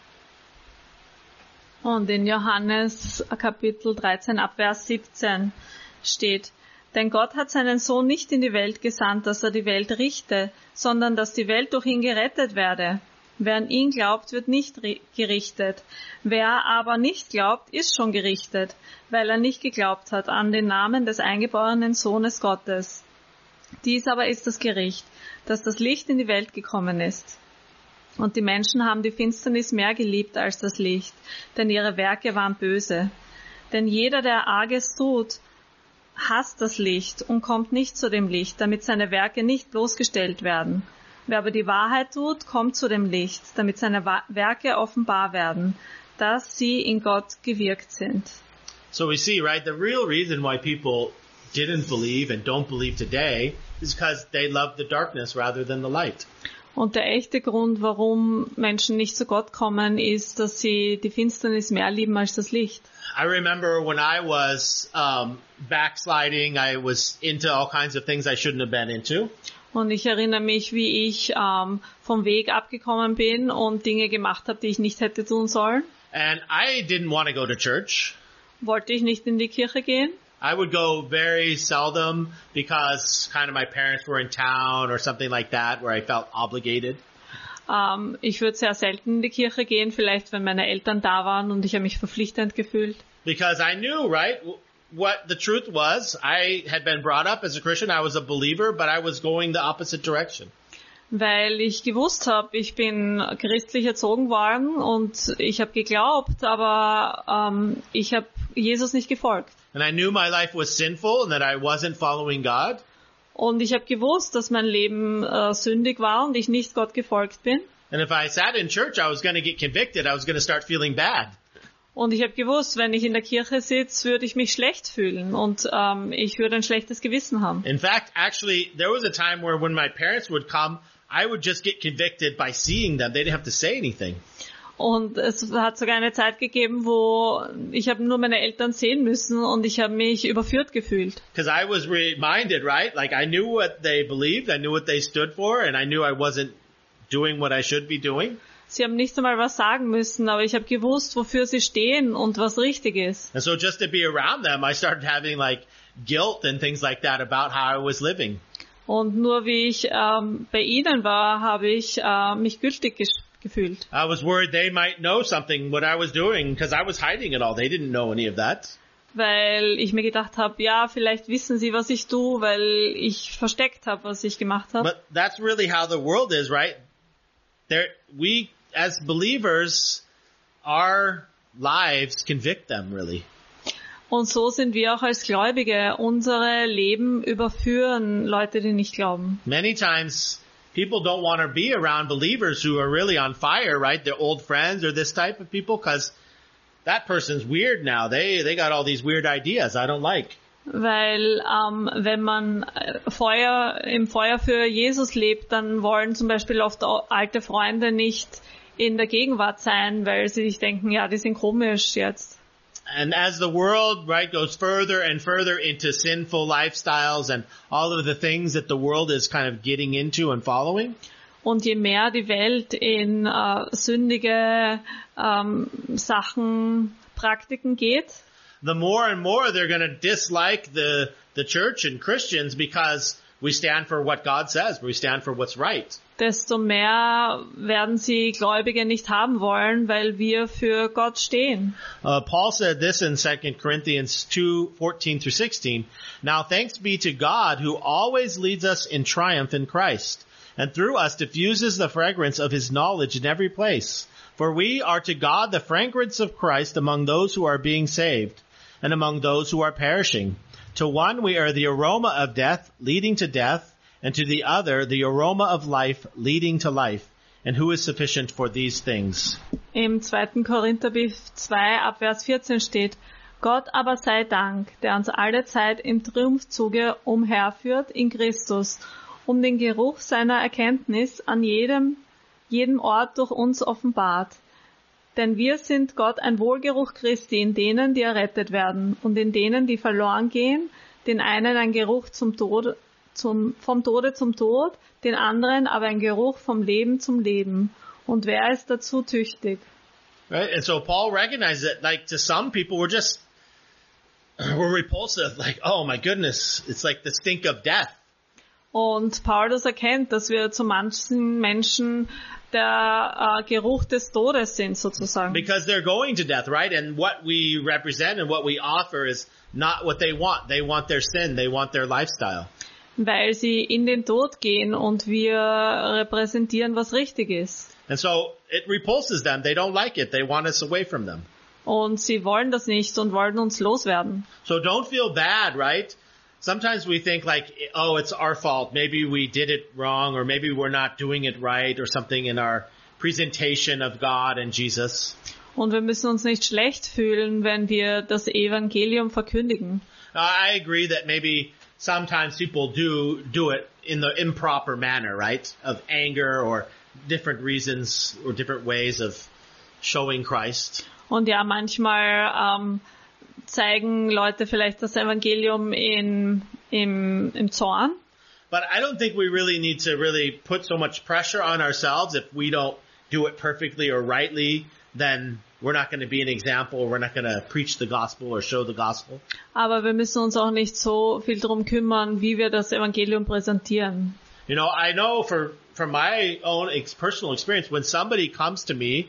Und in Johannes Kapitel dreizehn ab Vers siebzehn steht, denn Gott hat seinen Sohn nicht in die Welt gesandt, dass er die Welt richte, sondern dass die Welt durch ihn gerettet werde. Wer an ihn glaubt, wird nicht gerichtet. Wer aber nicht glaubt, ist schon gerichtet, weil er nicht geglaubt hat an den Namen des eingeborenen Sohnes Gottes. Dies aber ist das Gericht, dass das Licht in die Welt gekommen ist. Und die Menschen haben die Finsternis mehr geliebt als das Licht, denn ihre Werke waren böse. Denn jeder, der Arges tut, hasst das Licht und kommt nicht zu dem Licht, damit seine Werke nicht bloßgestellt werden. Wer aber die Wahrheit tut, kommt zu dem Licht, damit seine Werke offenbar werden, dass sie in Gott gewirkt sind. So we see, right, the real reason why people didn't believe and don't believe today is because they love the darkness rather than the light. Und der echte Grund, warum Menschen nicht zu Gott kommen, ist, dass sie die Finsternis mehr lieben als das Licht. I remember when I was um, backsliding, I was into all kinds of things I shouldn't have been into. Und ich erinnere mich, wie ich ähm, vom Weg abgekommen bin und Dinge gemacht habe, die ich nicht hätte tun sollen. And I didn't want to go to church. Wollte ich nicht in die Kirche gehen. I would go very seldom because kind of my parents were in town or something like that where I felt obligated. Ähm, ich würde sehr selten in die Kirche gehen, vielleicht wenn meine Eltern da waren und ich habe mich verpflichtend gefühlt. Because I knew, right, what the truth was. I had been brought up as a Christian. I was a believer, but I was going the opposite direction. Weil ich gewusst habe, ich bin christlich erzogen worden und ich habe geglaubt, aber ähm, ich habe Jesus nicht gefolgt. And I knew my life was sinful and that I wasn't following God. Und ich habe gewusst, dass mein Leben äh, sündig war und ich nicht Gott gefolgt bin. And if I sat in church, I was going to get convicted. I was going to start feeling bad. Und ich habe gewusst, wenn ich in der Kirche sitze, würde ich mich schlecht fühlen und ähm, ich würde ein schlechtes Gewissen haben. In fact, actually, there was a time where when my parents would come, I would just get convicted by seeing them. They didn't have to say anything. Und es hat sogar eine Zeit gegeben, wo ich habe nur meine Eltern sehen müssen und ich habe mich überführt gefühlt. Because I was reminded, right? Like I knew what they believed, I knew what they stood for, and I knew I wasn't doing what I should be doing. Sie haben nicht einmal was sagen müssen, aber ich habe gewusst, wofür sie stehen und was richtig ist. And so just to be around them, I started having like guilt and things like that about how I was living. Und nur wie ich ähm, bei ihnen war, habe ich äh, mich gültig ges- gefühlt. I was worried they might know something, what I was doing, because I was hiding it all. They didn't know any of that. Weil ich mir gedacht habe, ja, vielleicht wissen sie, was ich tue, weil ich versteckt habe, was ich gemacht habe. But that's really how the world is, right? There, we, as believers, our lives convict them, really. Und so sind wir auch als Gläubige. Unsere Leben überführen Leute, die nicht glauben. Many times, people don't want to be around believers who are really on fire, right? They're old friends or this type of people, because that person's weird now. They, they got all these weird ideas I don't like. Weil ähm, wenn man Feuer im Feuer für Jesus lebt, dann wollen zum Beispiel oft alte Freunde nicht in der Gegenwart sein, weil sie sich denken, ja, die sind komisch jetzt. And as the world, right, goes further and further into sinful lifestyles and all of the things that the world is kind of getting into and following. Und je mehr die Welt in äh, sündige ähm, Sachen, Praktiken geht, the more and more they're going to dislike the the church and Christians because we stand for what God says, we stand for what's right. desto mehr werden sie Gläubige nicht haben wollen, weil wir für Gott stehen. Uh, Paul said this in Second Corinthians two fourteen through sixteen. Now thanks be to God who always leads us in triumph in Christ, and through us diffuses the fragrance of his knowledge in every place. For we are to God the fragrance of Christ among those who are being saved, and among those who are perishing. To one we are the aroma of death, leading to death, and to the other the aroma of life, leading to life. And who is sufficient for these things? Im zweiten Korintherbrief zwei ab Vers vierzehn steht, Gott aber sei Dank, der uns alle Zeit im Triumphzuge umherführt in Christus, um den Geruch seiner Erkenntnis an jedem, jedem Ort durch uns offenbart. Denn wir sind Gott ein Wohlgeruch Christi in denen, die errettet werden, und in denen, die verloren gehen, den einen ein Geruch zum Tod, zum, vom Tode zum Tod, den anderen aber ein Geruch vom Leben zum Leben. Und wer ist dazu tüchtig? Right? And so Paul recognized that, like, to some people we're just, we're repulsive, like, oh my goodness, it's like the stink of death. Und Paulus erkennt, dass wir zu manchen Menschen der äh, Geruch des Todes sind, sozusagen. Because they're going to death, right? And what we represent and what we offer is not what they want. They want their sin. They want their lifestyle. Weil sie in den Tod gehen und wir repräsentieren, was richtig ist. And so it repulses them. They don't like it. They want us away from them. Und sie wollen das nicht und wollen uns loswerden. So don't feel bad, right? Sometimes we think like, oh, it's our fault. Maybe we did it wrong, or maybe we're not doing it right, or something in our presentation of God and Jesus. Und wir müssen uns nicht schlecht fühlen, wenn wir das Evangelium verkündigen. I agree that maybe sometimes people do do it in the improper manner, right? Of anger or different reasons or different ways of showing Christ. Und ja, manchmal ähm, zeigen Leute vielleicht das Evangelium in, im, im Zorn. But I don't think we really need to really put so much pressure on ourselves. If we don't do it perfectly or rightly, then we're not going to be an example. We're not going to preach the gospel or show the gospel. Aber wir müssen uns auch nicht so viel drum kümmern, wie wir das Evangelium präsentieren. You know, I know for from my own ex- personal experience, when somebody comes to me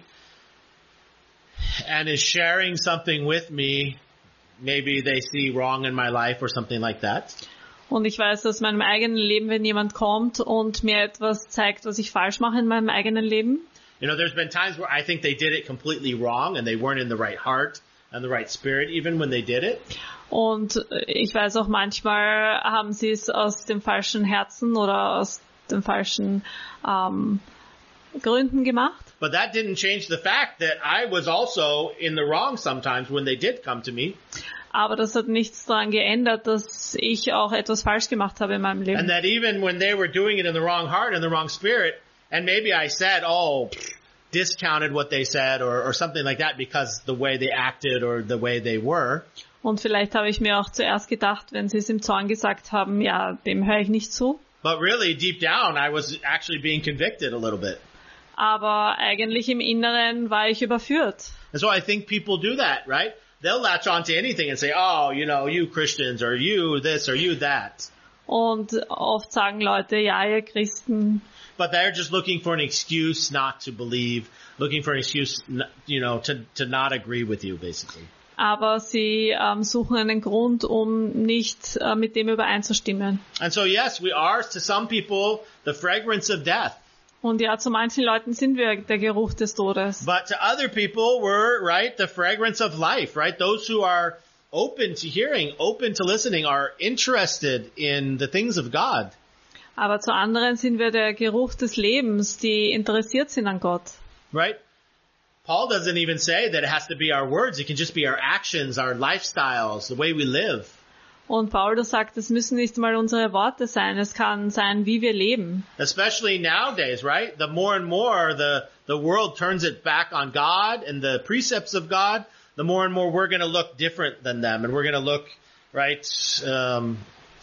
and is sharing something with me, maybe they see wrong in my life or something like that. Und ich weiß aus meinem eigenen Leben, wenn jemand kommt und mir etwas zeigt, was ich falsch mache in meinem eigenen Leben. You know, there's been times where I think they did it completely wrong and they weren't in the right heart and the right spirit even when they did it. Und ich weiß auch, manchmal haben sie es aus dem falschen Herzen oder aus den falschen ähm, Gründen gemacht. But that didn't change the fact that I was also in the wrong sometimes when they did come to me. Aber das hat nichts daran geändert, dass ich auch etwas falsch gemacht habe in meinem Leben. And that even when they were doing it in the wrong heart and the wrong spirit, and maybe I said, oh, discounted what they said or, or something like that because the way they acted or the way they were. Und vielleicht habe ich mir auch zuerst gedacht, wenn sie es im Zorn gesagt haben, ja, dem höre ich nicht zu. But really, deep down, I was actually being convicted a little bit. Aber eigentlich im Inneren war ich überführt. And so I think people do that, right? They'll latch on to anything and say, oh, you know, you Christians or you this or you that. Und oft sagen Leute, ja, ihr Christen. But they're just looking for an excuse not to believe, looking for an excuse, you know, to, to not agree with you, basically. Aber sie ähm, suchen einen Grund, um nicht äh, mit dem übereinzustimmen. And so, yes, we are, to some people, the fragrance of death. Und ja, zu manchen Leuten sind wir der Geruch des Todes. But to other people, we're, right, the fragrance of life, right? Those who are open to hearing, open to listening, are interested in the things of God. Aber zu anderen sind wir der Geruch des Lebens, die interessiert sind an Gott. Right? Paul doesn't even say that it has to be our words. It can just be our actions, our lifestyles, the way we live. Und Paulus sagt, es müssen nicht mal unsere Worte sein, es kann sein, wie wir leben. Especially nowadays, right? The more and more the, the world turns it back on God and the precepts of God, the more and more we're going to look different than them. And we're going to look, right, um,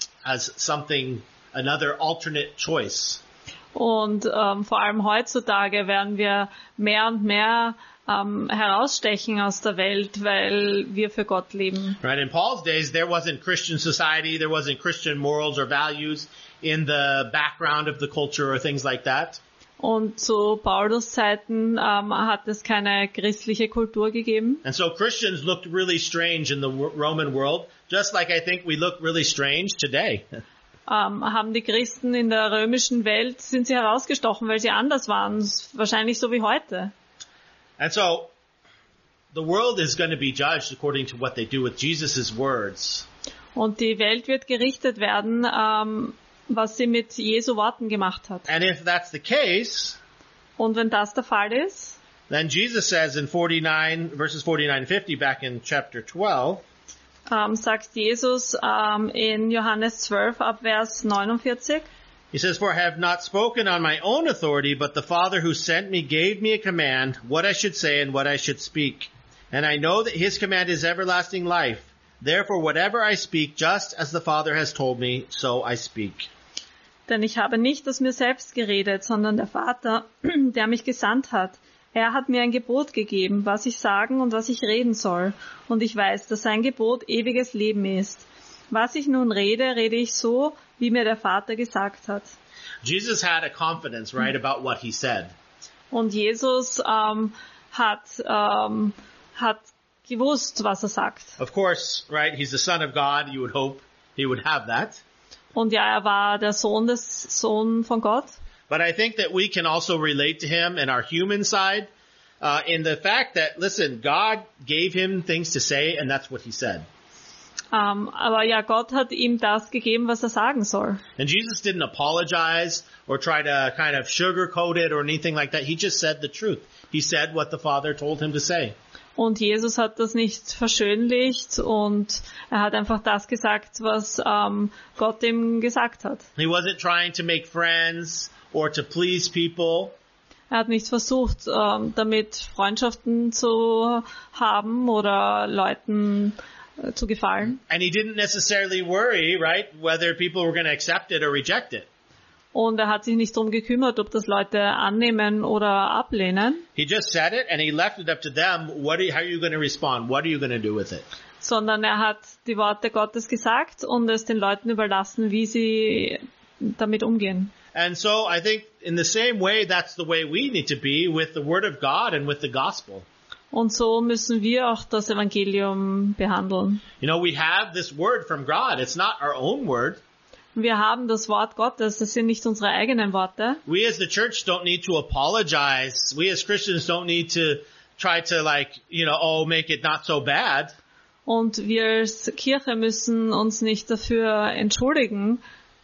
as something, another alternate choice. Und ähm, vor allem heutzutage werden wir mehr und mehr ähm, herausstechen aus der Welt, weil wir für Gott leben. Right, in Paul's days, there wasn't Christian society, there wasn't Christian morals or values in the background of the culture or things like that. Und zu Paulus Zeiten ähm, hat es keine christliche Kultur gegeben. And so Christians looked really strange in the Roman world, just like I think we look really strange today. Ähm, haben die Christen in der römischen Welt, sind sie herausgestochen, weil sie anders waren, wahrscheinlich so wie heute. And so, the world is going to be judged according to what they do with Jesus' words. Und die Welt wird gerichtet werden, ähm, was sie mit Jesu Worten gemacht hat. And if that's the case, und wenn das der Fall ist, then Jesus says in forty-nine, verses forty-nine and fifty, back in chapter twelve, ähm, sagt Jesus ähm, in Johannes zwölf ab Vers neunundvierzig, he says, for I have not spoken on my own authority, but the Father who sent me gave me a command, what I should say and what I should speak. And I know that his command is everlasting life. Therefore, whatever I speak, just as the Father has told me, so I speak. Denn ich habe nicht aus mir selbst geredet, sondern der Vater, der mich gesandt hat. Er hat mir ein Gebot gegeben, was ich sagen und was ich reden soll. Und ich weiß, dass sein Gebot ewiges Leben ist. Was ich nun rede, rede ich so, wie mir der Vater gesagt hat. Jesus had a confidence, right, about what he said. Und Jesus ähm, hat ähm, hat gewusst, was er sagt. Of course, right, he's the Son of God. You would hope he would have that. Und ja, er war der Sohn des Sohn von Gott. But I think that we can also relate to him in our human side, uh, in the fact that, listen, God gave him things to say, and that's what he said. Um, aber ja, Gott hat ihm das gegeben, was er sagen soll. And Jesus didn't apologize or try to kind of sugarcoat it or anything like that. He just said the truth. He said what the Father told him to say. Und Jesus hat das nicht verschönlicht und er hat einfach das gesagt, was ähm, Gott ihm gesagt hat. He wasn't trying to make friends or to please people. Er hat nicht versucht, ähm, damit Freundschaften zu haben oder Leuten äh, zu gefallen. And he didn't necessarily worry, right, whether people were going to accept it or reject it. Und er hat sich nicht darum gekümmert, ob das Leute annehmen oder ablehnen. He just said it and he left it up to them. What are you, how are you going to respond? What are you going to do with it? Sondern er hat die Worte Gottes gesagt und es den Leuten überlassen, wie sie damit umgehen. And so I think in the same way, that's the way we need to be with the Word of God and with the gospel. Und so müssen wir auch das Evangelium behandeln. You know, we have this word from God. It's not our own word. Wir haben das Wort Gottes, das sind nicht unsere eigenen Worte. We as the church don't need to apologize. We as Christians don't need to try to like, you know, oh, make it not so bad. Und wir als Kirche müssen uns nicht dafür entschuldigen.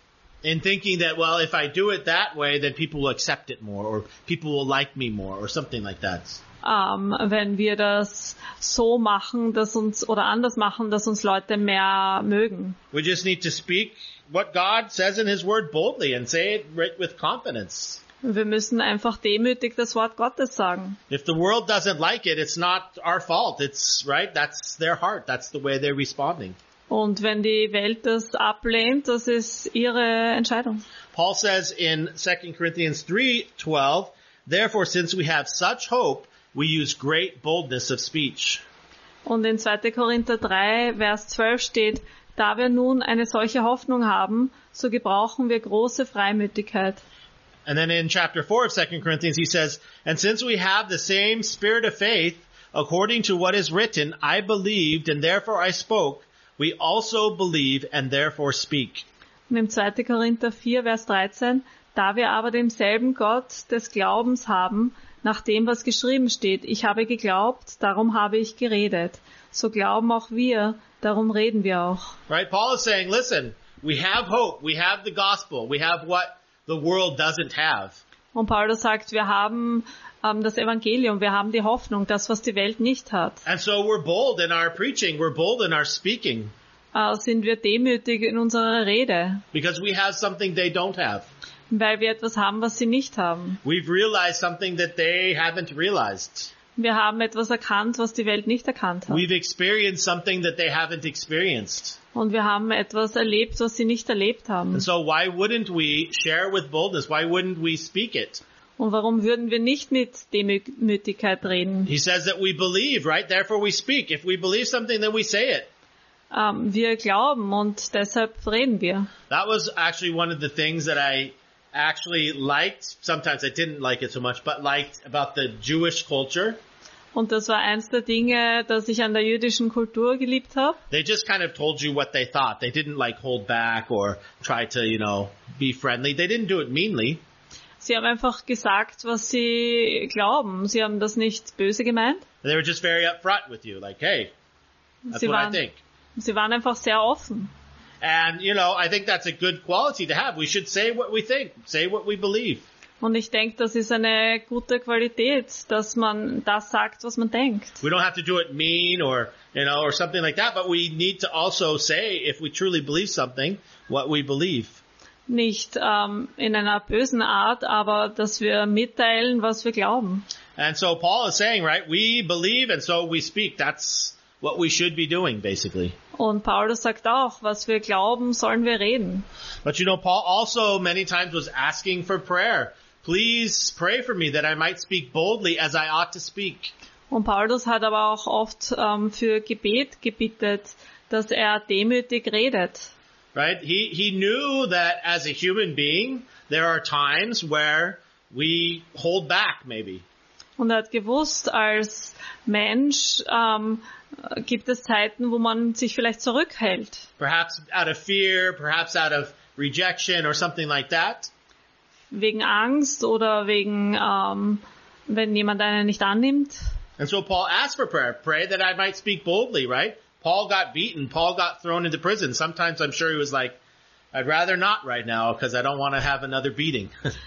In thinking that, well, if I do it that way, then people will accept it more, or people will like me more, or something like that. Ähm, wenn wir das so machen, dass uns, oder anders machen, dass uns Leute mehr mögen. We just need to speak what God says in His Word boldly and say it right with confidence. Wir müssen einfach demütig das Wort Gottes sagen. If the world doesn't like it, it's not our fault. It's, right? That's their heart. That's the way they're responding. Und wenn die Welt das ablehnt, das ist ihre Entscheidung. Paul says in Second Corinthians three twelve, therefore, since we have such hope, we use great boldness of speech. Und in Zweiter Korinther drei, Vers zwölf steht, da wir nun eine solche Hoffnung haben, so gebrauchen wir große Freimütigkeit. And then in chapter four of Second Corinthians, he says, and since we have the same spirit of faith, according to what is written, I believed and therefore I spoke, we also believe and therefore speak. Und im Zweiter Korinther vier, Vers dreizehn, da wir aber demselben Gott des Glaubens haben, nach dem, was geschrieben steht, ich habe geglaubt, darum habe ich geredet. So glauben auch wir, darum reden wir auch. Right? Paul is saying, listen, we have hope, we have the gospel, we have what the world doesn't have. Und Paulus sagt, wir haben ähm, das Evangelium, wir haben die Hoffnung, das, was die Welt nicht hat. And so we're bold in our preaching, we're bold in our speaking. Äh, sind wir demütig in unserer Rede, Because we have something they don't have. weil wir etwas haben, was sie nicht haben. We've realized something that they haven't realized. Wir haben etwas erkannt, was die Welt nicht erkannt hat. We've experienced something that they haven't experienced. Und wir haben etwas erlebt, was sie nicht erlebt haben. And so why wouldn't we share with boldness? Why wouldn't we speak it? Und warum würden wir nicht mit Demütigkeit reden? He says that we believe, right? Therefore we speak. If we believe something, then we say it. Ähm, wir glauben und deshalb reden wir. That was actually one of the things that I actually liked. Sometimes I didn't like it so much, but liked about the Jewish culture. Und das war eins der Dinge, das ich an der jüdischen Kultur geliebt habe. They just kind of told you what they thought. They didn't like hold back or try to, you know, be friendly. They didn't do it meanly. Sie haben einfach gesagt, was sie glauben. Sie haben das nicht böse gemeint. They were just very upfront with you, like, hey, that's Sie what I waren, think. sie waren einfach sehr offen. And, you know, I think that's a good quality to have. We should say what we think, say what we believe. Und ich denke, das ist eine gute Qualität, dass man das sagt, was man denkt. We don't have to do it mean or, you know, or something like that, but we need to also say, if we truly believe something, what we believe. Nicht ähm, in einer bösen Art, aber dass wir mitteilen, was wir glauben. And so Paul is saying, right, we believe and so we speak. That's what we should be doing, basically. Und Paulus sagt auch, was wir glauben, sollen wir reden. But you know, Paul also many times was asking for prayer. Please pray for me that I might speak boldly as I ought to speak. Und Paulus hat aber auch oft ähm, für Gebet gebittet, dass er demütig redet. Right? He, he knew that as a human being, there are times where we hold back, maybe. Und er hat gewusst, als Mensch ähm, gibt es Zeiten, wo man sich vielleicht zurückhält. Perhaps out of fear, perhaps out of rejection or something like that. Wegen Angst oder wegen, ähm, wenn jemand einen nicht annimmt. And so Paul asked for prayer. Pray that I might speak boldly, right? Paul got beaten. Paul got thrown into prison. Sometimes I'm sure he was like, I'd rather not right now because I don't want to have another beating.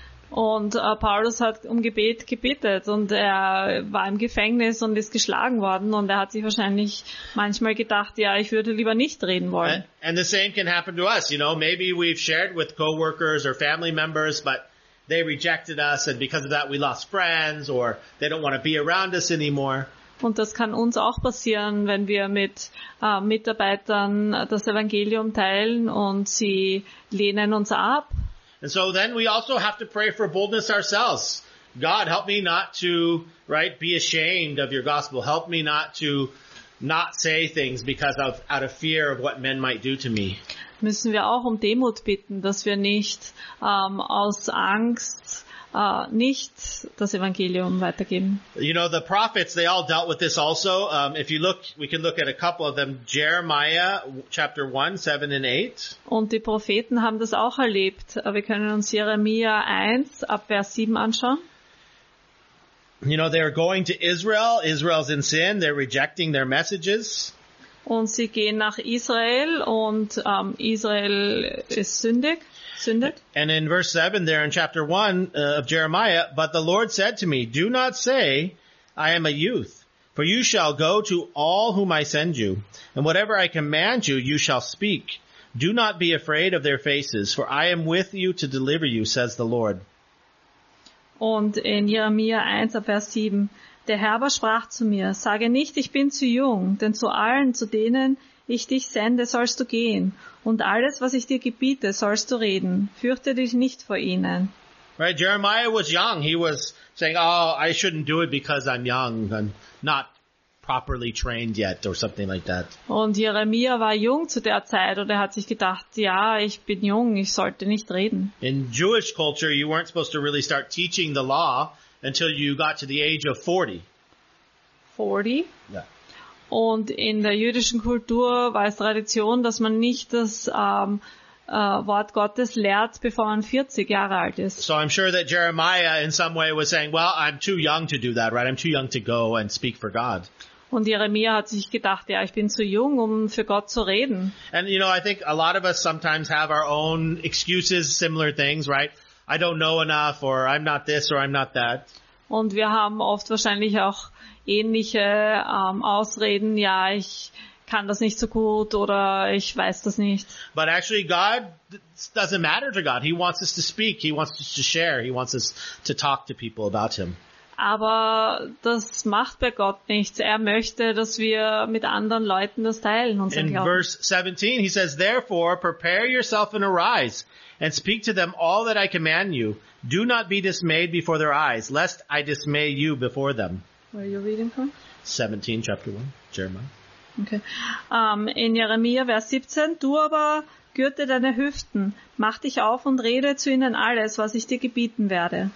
Und äh, Paulus hat um Gebet gebetet und er war im Gefängnis und ist geschlagen worden und er hat sich wahrscheinlich manchmal gedacht, ja, ich würde lieber nicht reden wollen. And, and the same can happen to us. You know, maybe we've shared with coworkers or family members, but they rejected us and because of that we lost friends or they don't want to be around us anymore. Und das kann uns auch passieren, wenn wir mit äh, Mitarbeitern das Evangelium teilen und sie lehnen uns ab. And so then we also have to pray for boldness ourselves. God, help me not to, right, be ashamed of your gospel. Help me not to not say things because of, out of fear of what men might do to me. müssen wir auch um Demut bitten, dass wir nicht ähm, aus Angst äh, nicht das Evangelium weitergeben. You know, the prophets, they all dealt with this also. Um, if you look, we can look at a couple of them. Jeremiah chapter one, seven and eight. Und die Propheten haben das auch erlebt. Wir können uns Jeremia eins ab Vers sieben anschauen. You know, they're going to Israel. Israel's in sin. They're rejecting their messages. Und sie gehen nach Israel und ähm, Israel ist sündig. Sündig. And in verse seven there in chapter one uh, of Jeremiah, but the Lord said to me, do not say, I am a youth, for you shall go to all whom I send you, and whatever I command you, you shall speak. Do not be afraid of their faces, for I am with you to deliver you, says the Lord. Und in Jeremia eins ab Vers sieben, der Herr aber sprach zu mir, sage nicht, ich bin zu jung, denn zu allen, zu denen ich dich sende, sollst du gehen. Und alles, was ich dir gebiete, sollst du reden. Fürchte dich nicht vor ihnen. Right, Jeremiah was young. He was saying, oh, I shouldn't do it because I'm young. I'm not properly trained yet or something like that. Und Jeremia war jung zu der Zeit und er hat sich gedacht, ja, ich bin jung, ich sollte nicht reden. In Jewish culture, you weren't supposed to really start teaching the law until you got to the age of forty. forty? Yeah. Und in der jüdischen Kultur war es Tradition, dass man nicht das ähm, äh, Wort Gottes lehrt, bevor man vierzig Jahre alt ist. So I'm sure that Jeremiah in some way was saying, well, I'm too young to do that, right? I'm too young to go and speak for God. Und Jeremia hat sich gedacht, ja, ich bin zu jung, um für Gott zu reden. And, you know, I think a lot of us sometimes have our own excuses, similar things, right? I don't know enough, or I'm not this, or I'm not that. Und wir haben oft wahrscheinlich auch ähnliche ähm, Ausreden, ja, ich kann das nicht so gut oder ich weiß das nicht. But actually God doesn't matter to God. He wants us to speak. He wants us to share. He wants us to talk to people about Him. Aber das macht bei Gott nichts. Er möchte, dass wir mit anderen Leuten das teilen. Unseren In Glauben. verse seventeen, he says, therefore prepare yourself and arise and speak to them all that I command you. Do not be dismayed before their eyes, lest I dismay you before them. Where are you reading from? seventeen, chapter one, Jeremiah. Okay. Um, in Jeremia, Vers siebzehn, du aber gürte deine Hüften, mach dich auf und rede zu ihnen alles, was ich dir gebieten werde.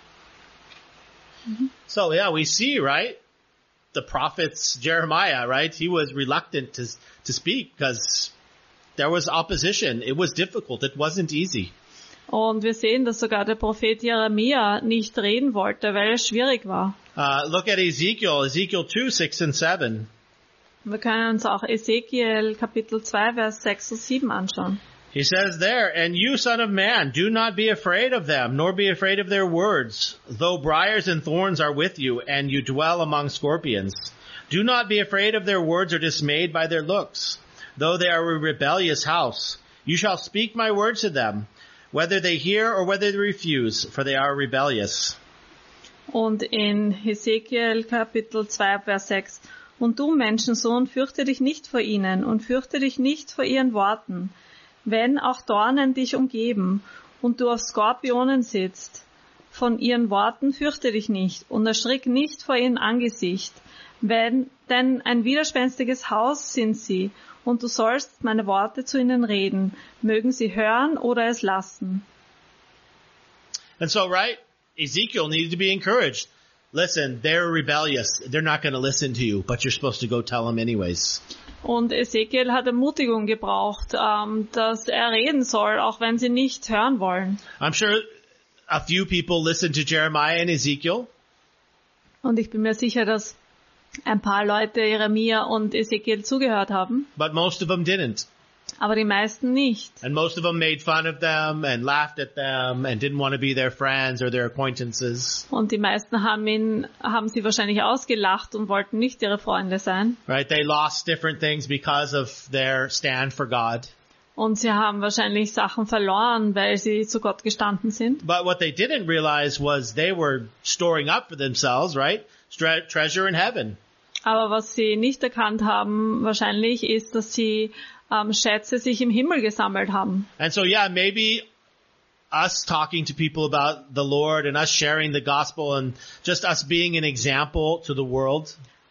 So yeah, we see, right? The prophets, Jeremiah, right? He was reluctant to, to speak because there was opposition. It was difficult. It wasn't easy. Und wir sehen, dass sogar der Prophet Jeremia nicht reden wollte, weil es schwierig war. Uh, look at Ezekiel, Ezekiel two, six and seven. Wir können uns auch Ezekiel Kapitel zwei, Vers sechs und sieben anschauen. He says there, and you, son of man, do not be afraid of them, nor be afraid of their words, though briars and thorns are with you, and you dwell among scorpions. Do not be afraid of their words or dismayed by their looks, though they are a rebellious house. You shall speak my words to them, whether they hear or whether they refuse, for they are rebellious. Und in Ezekiel Kapitel zwei, Vers sechs. Und du, Menschensohn, fürchte dich nicht vor ihnen und fürchte dich nicht vor ihren Worten, wenn auch Dornen dich umgeben und du auf Skorpionen sitzt. Von ihren Worten fürchte dich nicht und erschrick nicht vor ihrem Angesicht, wenn, denn ein widerspenstiges Haus sind sie und du sollst meine Worte zu ihnen reden, mögen sie hören oder es lassen. And so, right, Ezekiel needed to be encouraged. Listen, they're rebellious. They're not going to listen to you, but you're supposed to go tell them anyways. Und Ezekiel hat Ermutigung gebraucht, ähm, dass er reden soll, auch wenn sie nicht hören wollen. I'm sure a few people listened to Jeremiah and Ezekiel. Und ich bin mir sicher, dass ein paar Leute Jeremia und Ezekiel zugehört haben. But most of them didn't. Aber die meisten nicht. And most of them made fun of them and laughed at them and didn't want to be their friends or their acquaintances. Und die meisten haben ihn, haben sie wahrscheinlich ausgelacht und wollten nicht ihre Freunde sein. Right? They lost different things because of their stand for God. Und sie haben wahrscheinlich Sachen verloren, weil sie zu Gott gestanden sind. But what they didn't realize was they were storing up for themselves, right? Tre- treasure in heaven. Aber was sie nicht erkannt haben, wahrscheinlich, ist, dass sie ähm, Schätze sich im Himmel gesammelt haben. And so, yeah, maybe us talking to people about the Lord and us sharing the gospel and just us being an example to the world.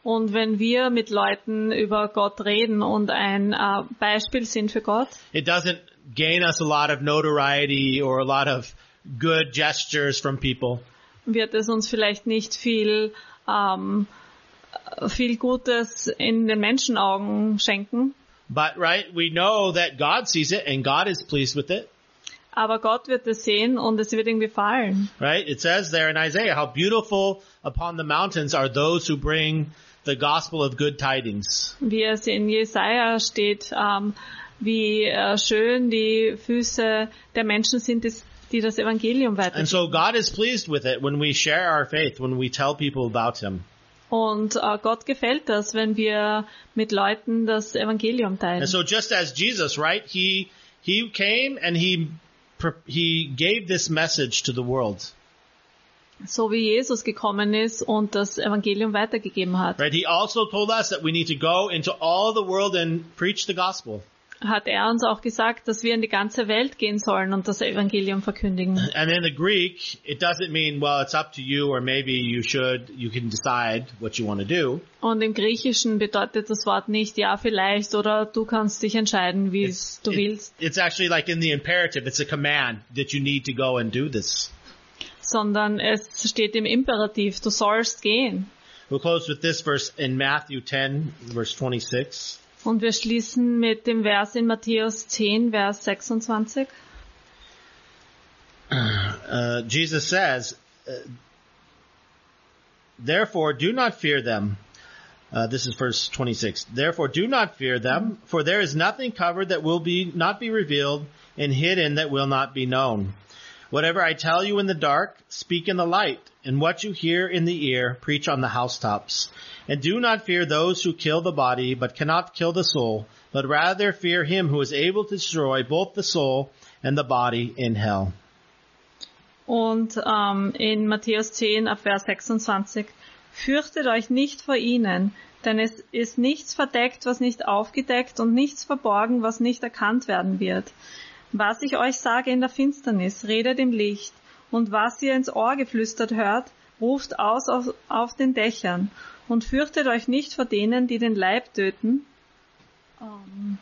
Und wenn wir mit Leuten über Gott reden und ein äh, Beispiel sind für Gott, it doesn't gain us a lot of notoriety or a lot of good gestures from people. wird es uns vielleicht nicht viel, ähm, viel Gutes in den Menschenaugen schenken. But, right, we know that God sees it and God is pleased with it. Aber Gott wird es sehen und es wird ihm gefallen. Right? It says there in Isaiah, how beautiful upon the mountains are those who bring the gospel of good tidings. Wie es in Jesaja steht, ähm, wie äh, schön die Füße der Menschen sind, die, die das Evangelium And weitergeben. so God is pleased with it when we share our faith, when we tell people about Him. Und äh, Gott gefällt das, wenn wir mit Leuten das Evangelium teilen. And so just as Jesus, right, He, He came and He, He gave this message to the world. So wie Jesus gekommen ist und das Evangelium weitergegeben hat, Right? He also told us that we need to go into all the world and preach the gospel. hat er uns auch gesagt, dass wir in die ganze Welt gehen sollen und das Evangelium verkündigen. And in the Greek, it doesn't mean, well, it's up to you or maybe you should, you can decide what you want to do. Und im Griechischen bedeutet das Wort nicht, ja, vielleicht, oder du kannst dich entscheiden, wie es du It- willst, it's actually like in the imperative, it's a command that you need to go and do this. sondern es steht im Imperativ, du sollst gehen. We'll close with this verse in Matthew ten, verse twenty-six. Und wir schließen mit dem Vers in Matthäus zehn, Vers sechsundzwanzig. Uh, Jesus says, uh, therefore do not fear them. Uh, this is verse twenty-six. Therefore do not fear them, for there is nothing covered that will be not be revealed, and hidden that will not be known. Whatever I tell you in the dark, speak in the light, and what you hear in the ear, preach on the housetops. And do not fear those who kill the body, but cannot kill the soul, but rather fear him who is able to destroy both the soul and the body in hell. Und ähm, in Matthäus zehn, ab Vers sechsundzwanzig, fürchtet euch nicht vor ihnen, denn es ist nichts verdeckt, was nicht aufgedeckt, und nichts verborgen, was nicht erkannt werden wird. Was ich euch sage in der Finsternis, redet im Licht, und was ihr ins Ohr geflüstert hört, ruft aus auf, auf den Dächern, und fürchtet euch nicht vor denen, die den Leib töten, ähm,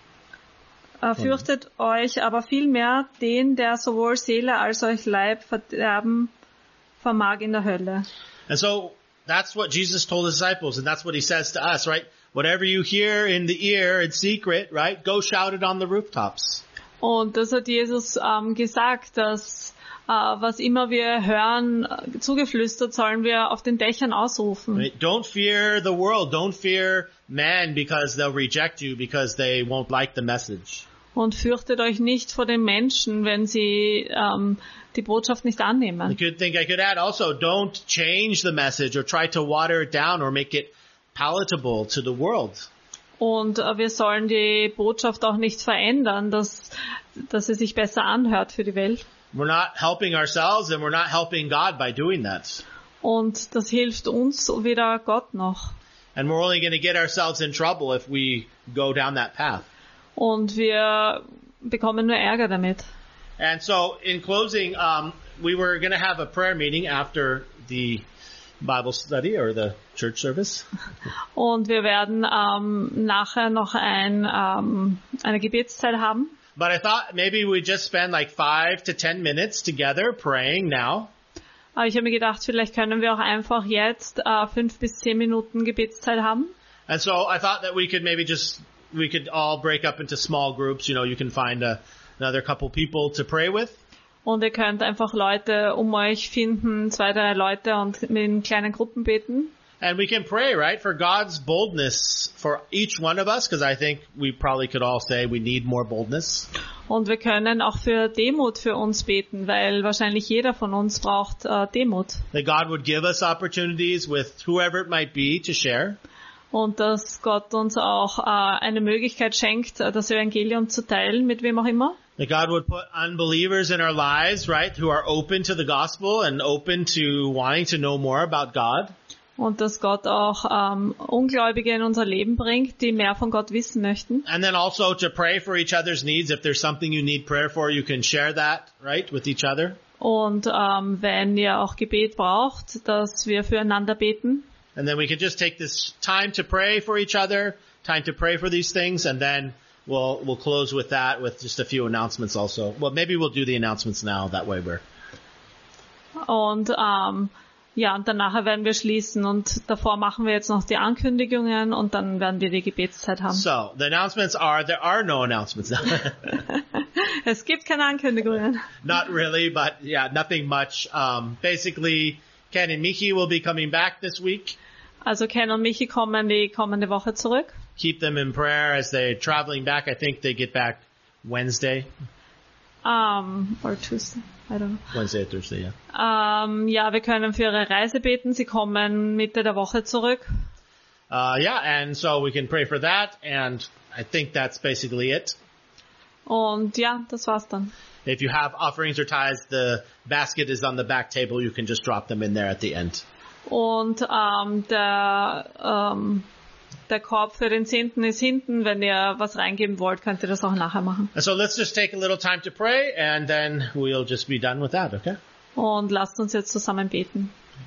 äh, fürchtet euch aber vielmehr den, der sowohl Seele als auch Leib verderben vermag in der Hölle. And so that's what Jesus told his disciples, and that's what he says to us, right? Whatever you hear in the ear in secret, right? Go shout it on the rooftops. Und das hat Jesus ähm, gesagt, dass äh, was immer wir hören, äh, zugeflüstert, sollen wir auf den Dächern ausrufen. Right? Don't fear the world. Don't fear man because they'll reject you because they won't like the message. Und fürchtet euch nicht vor den Menschen, wenn sie ähm, die Botschaft nicht I annehmen. could think I could add also, don't change the message or try to water it down or make it palatable to the world. Und äh, wir sollen die Botschaft auch nicht verändern, dass, dass sie sich besser anhört für die Welt. We're not helping ourselves and we're not helping God by doing that. Und das hilft uns weder Gott noch. And we're only going to get ourselves in trouble if we go down that path. Und wir bekommen nur Ärger damit. And so in closing, um, we were going to have a prayer meeting after the Bible study or the church service. Und wir werden ähm, nachher noch ein, ähm, eine Gebetszeit haben. But I thought maybe we'd just spend like five to ten minutes together praying now. Aber ich habe mir gedacht, vielleicht können wir auch einfach jetzt äh, fünf bis zehn Minuten Gebetszeit haben. And so I thought that we could maybe just, we could all break up into small groups. You know, you can find a, another couple people to pray with. Und ihr könnt einfach Leute um euch finden, zwei, drei Leute, und in kleinen Gruppen beten. And we can pray, right, for God's boldness for each one of us, because I think we probably could all say we need more boldness. Und wir können auch für Demut für uns beten, weil wahrscheinlich jeder von uns braucht äh, Demut. That God would give us opportunities with whoever it might be to share. Und dass Gott uns auch äh, eine Möglichkeit schenkt, äh, das Evangelium zu teilen, mit wem auch immer. That God would put unbelievers in our lives, right, who are open to the gospel and open to wanting to know more about God. Und dass Gott auch ähm, Ungläubige in unser Leben bringt, die mehr von Gott wissen möchten. And then also to pray for each other's needs. If there's something you need prayer for, you can share that, right, with each other. Und ähm, wenn ihr auch Gebet braucht, dass wir füreinander beten. And then we can just take this time to pray for each other, time to pray for these things, and then we'll we'll close with that with just a few announcements also. Well, maybe we'll do the announcements now. That way we're... Und ähm, ja, und danach werden wir schließen. Und davor machen wir jetzt noch die Ankündigungen und dann werden wir die Gebetszeit haben. So, the announcements are, there are no announcements. Es gibt keine Ankündigungen. Not really, but yeah, nothing much. Um, basically, Ken and Michi will be coming back this week. Also Ken und Michi kommen die kommende Woche zurück. Keep them in prayer as they're traveling back. I think they get back Wednesday. Um, or Tuesday, I don't know. Wednesday or Thursday, yeah. Um, ja, wir können für ihre Reise beten. Sie kommen Mitte der Woche zurück. Uh, yeah, and so we can pray for that, and I think that's basically it. Und ja, das war's dann. If you have offerings or tithes, the basket is on the back table. You can just drop them in there at the end. Und ähm, der ähm, der Korb für den Zehnten ist hinten. Wenn ihr was reingeben wollt, könnt ihr das auch nachher machen. And so let's just take a little time to pray, and then we'll just be done with that, okay? Und lasst uns jetzt zusammen beten.